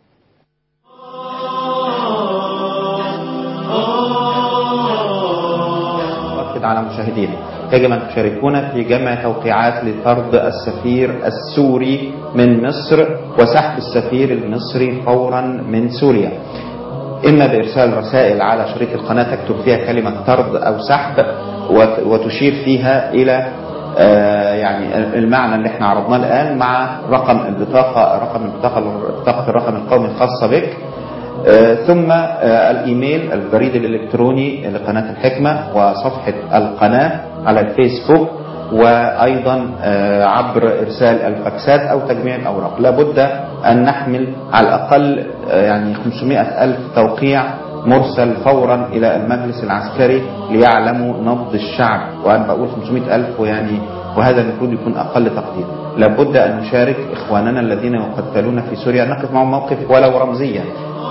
أؤكد على مشاهدينا يجب أن تشاركونا في جمع توقيعات لطرد السفير السوري من مصر وسحب السفير المصري فورا من سوريا، إما بإرسال رسائل على شريط القناة تكتب فيها كلمة طرد أو سحب وتشير فيها إلى يعني المعنى اللي احنا عرضناه الآن مع رقم بطاقة الرقم القومي الخاصة بك، ثم الإيميل البريد الإلكتروني لقناة الحكمة وصفحة القناة على الفيسبوك، وأيضا عبر إرسال الفاكسات أو تجميع الأوراق. لابد أن نحمل على الأقل يعني 500,000 توقيع مرسل فورا إلى المجلس العسكري ليعلموا نبض الشعب، وأنا بقول 500,000 وهذا المفروض يكون أقل تقدير. لابد أن نشارك إخواننا الذين يقتلون في سوريا، نقف معهم موقف ولو رمزيا.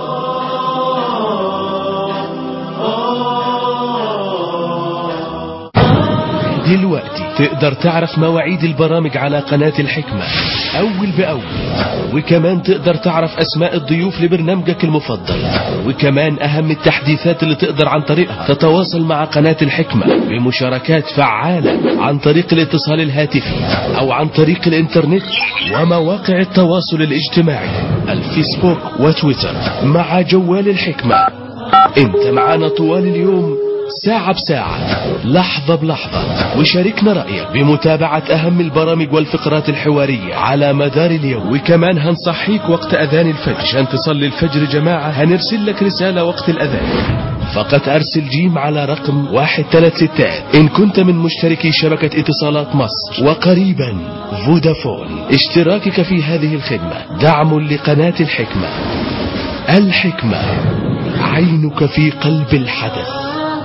دلوقتي تقدر تعرف مواعيد البرامج على قناة الحكمة أول بأول، وكمان تقدر تعرف أسماء الضيوف لبرنامجك المفضل، وكمان أهم التحديثات اللي تقدر عن طريقها تتواصل مع قناة الحكمة بمشاركات فعالة عن طريق الاتصال الهاتفي أو عن طريق الإنترنت ومواقع التواصل الاجتماعي الفيسبوك وتويتر مع جوال الحكمة. انت معانا طوال اليوم ساعة بساعة لحظة بلحظة، وشاركنا رأيك بمتابعة أهم البرامج والفقرات الحوارية على مدار اليوم. وكمان هنصحيك وقت أذان الفجر عشان تصلي الفجر جماعة، هنرسل لك رسالة وقت الأذان. فقط أرسل جيم على رقم 136 إن كنت من مشتركي شبكة اتصالات مصر، وقريبا فودافون. اشتراكك في هذه الخدمة دعم لقناة الحكمة. الحكمة، عينك في قلب الحدث.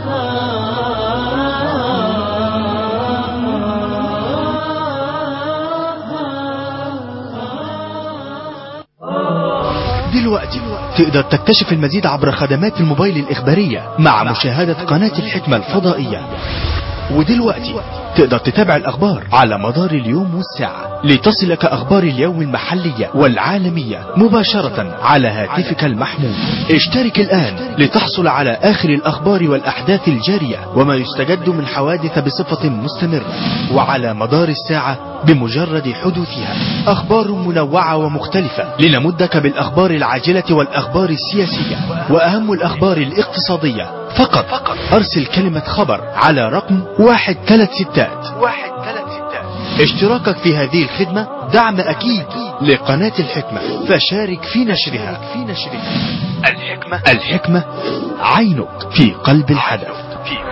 دلوقتي تقدر تكتشف المزيد عبر خدمات الموبايل الإخبارية مع مشاهدة قناة الحكمة الفضائية. ودلوقتي تقدر تتابع الأخبار على مدار اليوم والساعة لتصلك أخبار اليوم المحلية والعالمية مباشرة على هاتفك المحمول. اشترك الآن لتحصل على آخر الأخبار والأحداث الجارية وما يستجد من حوادث بصفة مستمرة وعلى مدار الساعة بمجرد حدوثها. أخبار منوعة ومختلفة لنمدك بالأخبار العاجلة والأخبار السياسية وأهم الأخبار الاقتصادية. فقط أرسل كلمة خبر على رقم 136. اشتراكك في هذه الخدمة دعم أكيد لقناة الحكمة، فشارك في نشرها. الحكمة، عينك في قلب الحدث.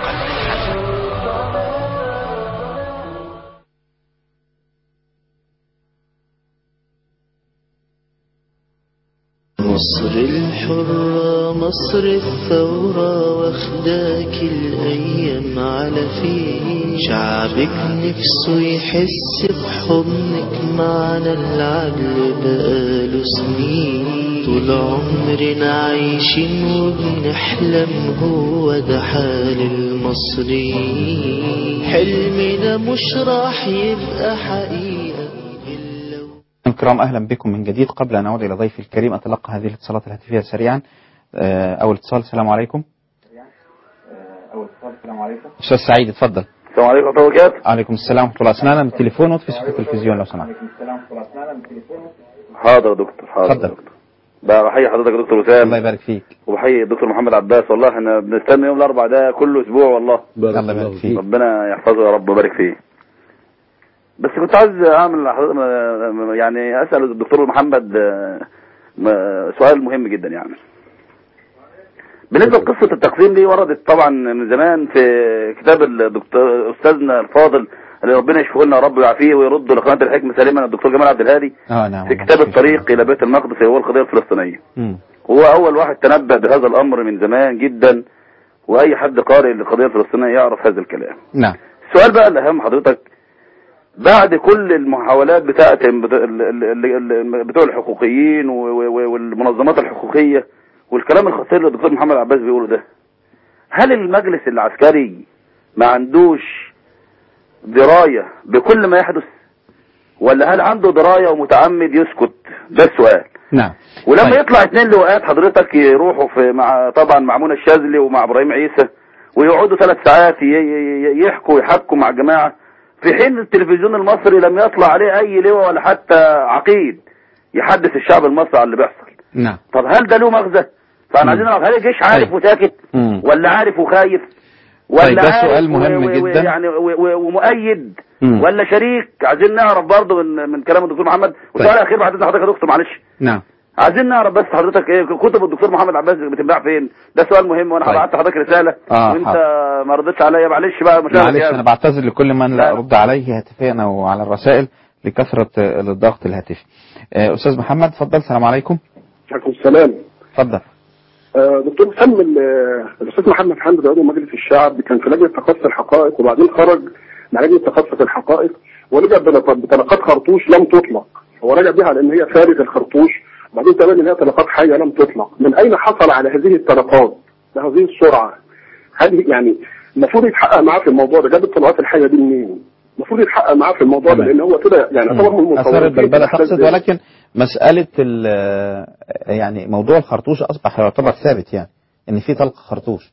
مصر الحرة، مصر الثورة، واخداك الأيام على فيه. شعبك نفسه يحس بحضنك، معنا العدل بقاله سنين. طول عمرنا عايشين وبنحلم، هو ده حال المصريين. حلمنا مش راح يبقى حقيقة. الكرام، أهلا بكم من جديد. قبل أن أعود إلى ضيفي الكريم أتلقى هذه الاتصالات الهاتفية سريعا. أول اتصال. السلام عليكم. أستاذ سعيد، اتفضل. السلام عليكم ورحمة الله وبركاته. عليكم السلام ورحمة الله. اسمعنا من التليفون وطفي صوت التلفزيون لو سمحت. حاضر يا دكتور، حاضر. اتفضل. بحيي حضرتك يا دكتور وسام. الله يبارك فيك. وبحيي الدكتور محمد عباس. والله احنا بنستنى يوم الأربعاء ده كل أسبوع والله. الله يبارك فيك. ربنا يحفظه يا رب ويبارك فيه. بس كنت عايز اعمل يعني اسال الدكتور محمد سؤال مهم جدا. يعني بالنسبه لقصه التقسيم دي، وردت طبعا من زمان في كتاب الدكتور استاذنا الفاضل اللي ربنا يشفيه لنا يا رب ويعافيه ويرد لقناه الحكمه سليما، الدكتور جمال عبد الهادي. نعم. في كتاب الطريق الى بيت المقدس هو القضيه الفلسطينيه. هو اول واحد تنبأ بهذا الامر من زمان جدا، واي حد قارئ للقضيه الفلسطينيه يعرف هذا الكلام. نعم. السؤال بقى الاهم حضرتك، بعد كل المحاولات بتاعت بتوع الحقوقيين والمنظمات الحقوقية والكلام الخطير اللي الدكتور محمد عباس بيقوله ده، هل المجلس العسكري ما عندوش دراية بكل ما يحدث، ولا هل عنده دراية ومتعمد يسكت؟ ده السؤال. نعم. ولما يطلع 2 لواءات حضرتك يروحوا طبعا مع منى الشاذلي ومع ابراهيم عيسى ويقعدوا 3 ساعات يحكوا مع الجماعة، في حين التلفزيون المصري لم يطلع عليه اي لواء ولا حتى عقيد يحدث الشعب المصري على اللي بيحصل. نعم. طب هل ده له مغزى؟ فاحنا عايزين نعرف، هل الجيش عارف وساكت، ولا عارف وخايف، ولا ده سؤال مهم جدا يعني ومؤيد، ولا شريك؟ عايزين نعرف برضه من كلام الدكتور محمد. والسؤال الاخير بعد حضرتك يا دكتور معلش. نعم. عايزين نعرف بس حضرتك ايه كتب الدكتور محمد عباس بتنباع فين؟ ده سؤال مهم، وانا بعت حضرتك رساله وانت ما ردتش عليا. معلش بقى معلش، انا بعتذر لكل من لا ارد عليه هاتفيا او على الرسائل لكثره الضغط الهاتفي. استاذ محمد اتفضل. السلام عليكم. وعليكم السلام. اتفضل. دكتور سم الاستاذ محمد حمد عضو مجلس الشعب كان في لجنه تقصي الحقائق، وبعدين خرج مع لجنه تقصي الحقائق ورجع بطلقات خرطوش لم تطلق. هو رجع بها على ان هي فارغ الخرطوش، وبعدين تبين ان هي طلقات حيه لم تطلق. من اين حصل على هذه الطلقات بهذه السرعه؟ هذه يعني المفروض يتحقق معاه في الموضوع ده، جاب الطلقات الحيه دي منين؟ المفروض يتحقق معاه في الموضوع ده، لان هو كده يعني يعتبر من المصورين. اثار البلبله تقصد، ولكن مساله يعني موضوع الخرطوش اصبح يعتبر ثابت، يعني ان في طلق خرطوش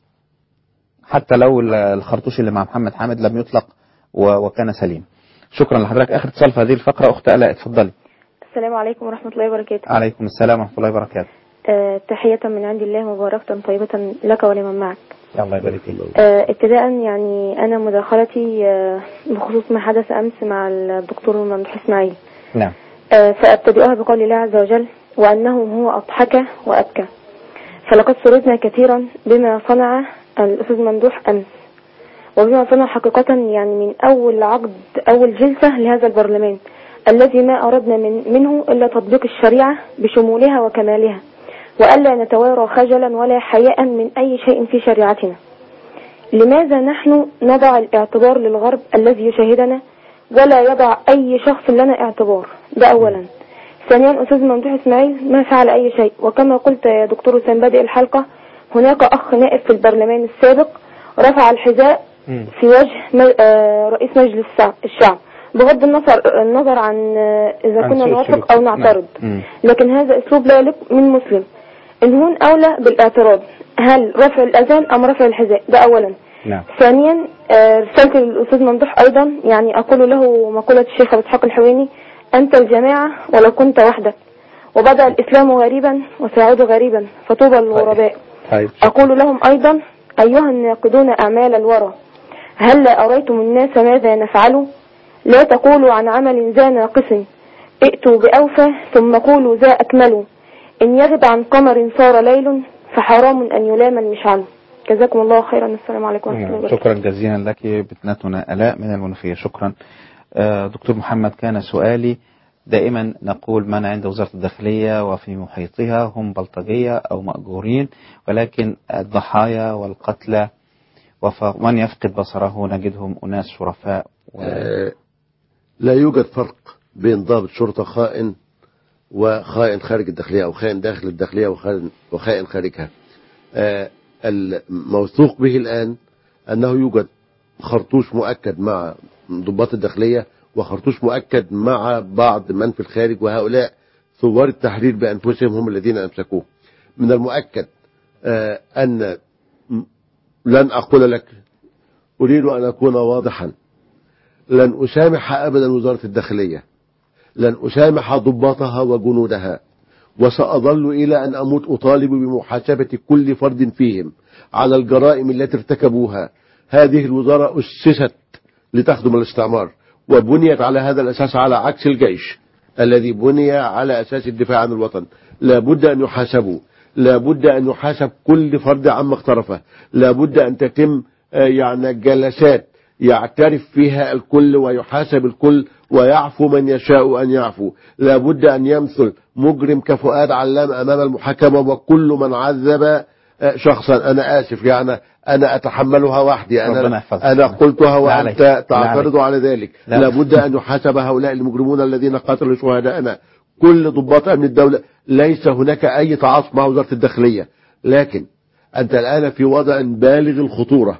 حتى لو الخرطوش اللي مع محمد حامد لم يطلق وكان سليم. شكرا لحضرتك. اخر اتصال في هذه الفقره اخت الاء، اتفضلي. السلام عليكم ورحمه الله وبركاته. عليكم السلام ورحمه الله وبركاته. تحيه من عند الله مباركه طيبه لك ولمن معك. الله يبارك فيك. ابتداء يعني انا مداخلتي بخصوص ما حدث امس مع الدكتور ممدوح اسماعيل. نعم. فابتدئها بقول الله عز وجل: وانه هو اضحك وابكى. فلقد سررنا كثيرا بما صنع الاستاذ ممدوح امس، وبما صنع حقيقه يعني من اول عقد اول جلسه لهذا البرلمان الذي ما اردنا منه الا تطبيق الشريعه بشمولها وكمالها، وألا نتوارى خجلا ولا حياء من أي شيء في شريعتنا. لماذا نحن نضع الاعتبار للغرب الذي يشاهدنا ولا يضع أي شخص لنا اعتبار؟ ده أولا. ثانيا، أستاذ ممدوح إسماعيل ما فعل أي شيء، وكما قلت يا دكتور حسام بادئ الحلقة، هناك أخ نائب في البرلمان السابق رفع الحذاء في وجه رئيس مجلس الشعب بغض النظر عن إذا كنا نوافق أو نعترض، لكن هذا أسلوب لا يليق من مسلم. الهون أولى بالاعتراض، هل رفع الأذان أم رفع الحذاء؟ ده أولا. نعم. ثانيا، رسالة للأستاذ ممدوح أيضا، يعني أقول له مقولة الشيخ أبو إسحاق الحويني: أنت الجماعة ولو كنت وحدك، وبدأ الإسلام غريبا وسيعود غريبا فطوبى للغرباء. أقول لهم أيضا: أيها الناقدون أعمال الورى، هل لا أريتم الناس ماذا نفعل؟ لا تقولوا عن عمل ذا ناقص، ائتوا بأوفى ثم قولوا ذا أكملوا، إن يغب عن قمر صار ليل فحرام أن يلام المشعل. جزاكم الله خيرا. السلام عليكم ورحمة الله وبركاته. شكرا جزيلا لك بنتنا آلاء من المنوفية. شكرا. دكتور محمد، كان سؤالي دائما نقول من عند وزارة الداخلية وفي محيطها هم بلطجية أو مأجورين، ولكن الضحايا والقتلى ومن يفقد بصره نجدهم أناس شرفاء لا يوجد فرق بين ضابط شرطة خائن وخائن خارج الداخلية، أو خائن داخل الداخلية وخائن خارجها. الموثوق به الآن أنه يوجد خرطوش مؤكد مع ضباط الداخلية وخرطوش مؤكد مع بعض من في الخارج، وهؤلاء ثوار التحرير بأنفسهم هم الذين أمسكوه. من المؤكد أن لن أقول لك، أريد أن أكون واضحا، لن أسامح أبدا وزارة الداخلية، لن أسامح ضباطها وجنودها، وسأظل إلى أن أموت أطالب بمحاسبة كل فرد فيهم على الجرائم التي ارتكبوها. هذه الوزارة أسست لتخدم الاستعمار، وبنيت على هذا الأساس، على عكس الجيش الذي بني على أساس الدفاع عن الوطن. لا بد أن يحاسبوا، لا بد أن يحاسب كل فرد عما اقترفه، لا بد أن تتم يعني جلسات يعترف فيها الكل ويحاسب الكل ويعفو من يشاء أن يعفو. لا بد أن يمثل مجرم كفؤاد علام أمام المحاكمة، وكل من عذب شخصا، أنا آسف يعني أنا أتحملها وحدي، أنا قلتها وأنت تعترض على ذلك. لا بد أن يحاسب هؤلاء المجرمون الذين قاتلوا شهداءنا. كل ضباط أمن الدولة، ليس هناك أي تعاطف مع وزارة الداخلية، لكن أنت الآن في وضع بالغ الخطورة.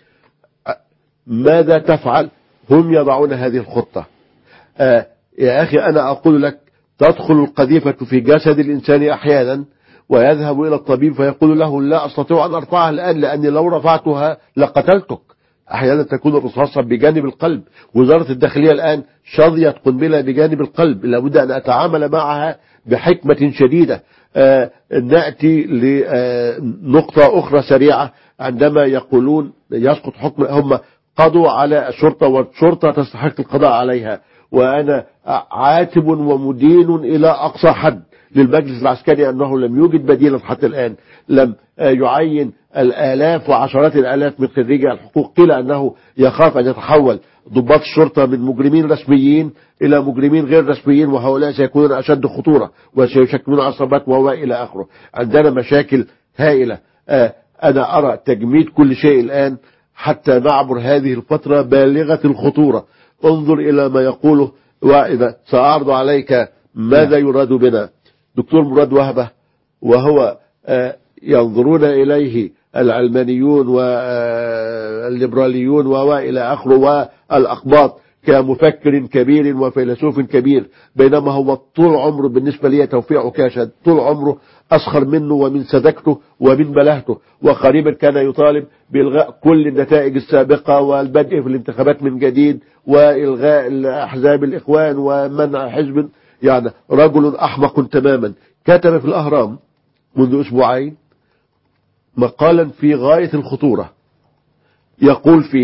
ماذا تفعل؟ هم يضعون هذه الخطة. يا أخي أنا أقول لك، تدخل القذيفة في جسد الإنسان أحيانا ويذهب إلى الطبيب فيقول له لا أستطيع أن أرفعها الآن لأني لو رفعتها لقتلتك. أحيانا تكون الرصاصة بجانب القلب. وزارة الداخلية الآن شظيت قنبلة بجانب القلب، لابد أن أتعامل معها بحكمة شديدة. نأتي لنقطة أخرى سريعة. عندما يقولون يسقط حكم، هم قضوا على الشرطة والشرطة تستحق القضاء عليها، وأنا عاتب ومدين إلى أقصى حد للمجلس العسكري أنه لم يوجد بديلا حتى الآن، لم يعين الآلاف وعشرات الآلاف من خريجي الحقوق. قيل أنه يخاف أن يتحول ضباط الشرطة من مجرمين رسميين إلى مجرمين غير رسميين، وهؤلاء سيكونون أشد خطورة وسيشكلون عصابات وإلى آخره. عندنا مشاكل هائلة. أنا أرى تجميد كل شيء الآن حتى نعبر هذه الفترة بالغة الخطورة. انظر إلى ما يقوله، وإذا سأعرض عليك ماذا يراد بنا. دكتور مراد وهبة وهو ينظرون إليه العلمانيون والليبراليون وإلى آخره والأقباط كمفكر كبير وفيلسوف كبير، بينما هو طول عمره بالنسبة لي توفيق عكاشة طول عمره أسخر منه ومن سذاجته ومن بلهته، وقريبا كان يطالب بإلغاء كل النتائج السابقة والبدء في الانتخابات من جديد وإلغاء الأحزاب الإخوان ومنع حزب. يعني رجل أحمق تماما. كتب في الأهرام منذ أسبوعين مقالا في غاية الخطورة يقول فيه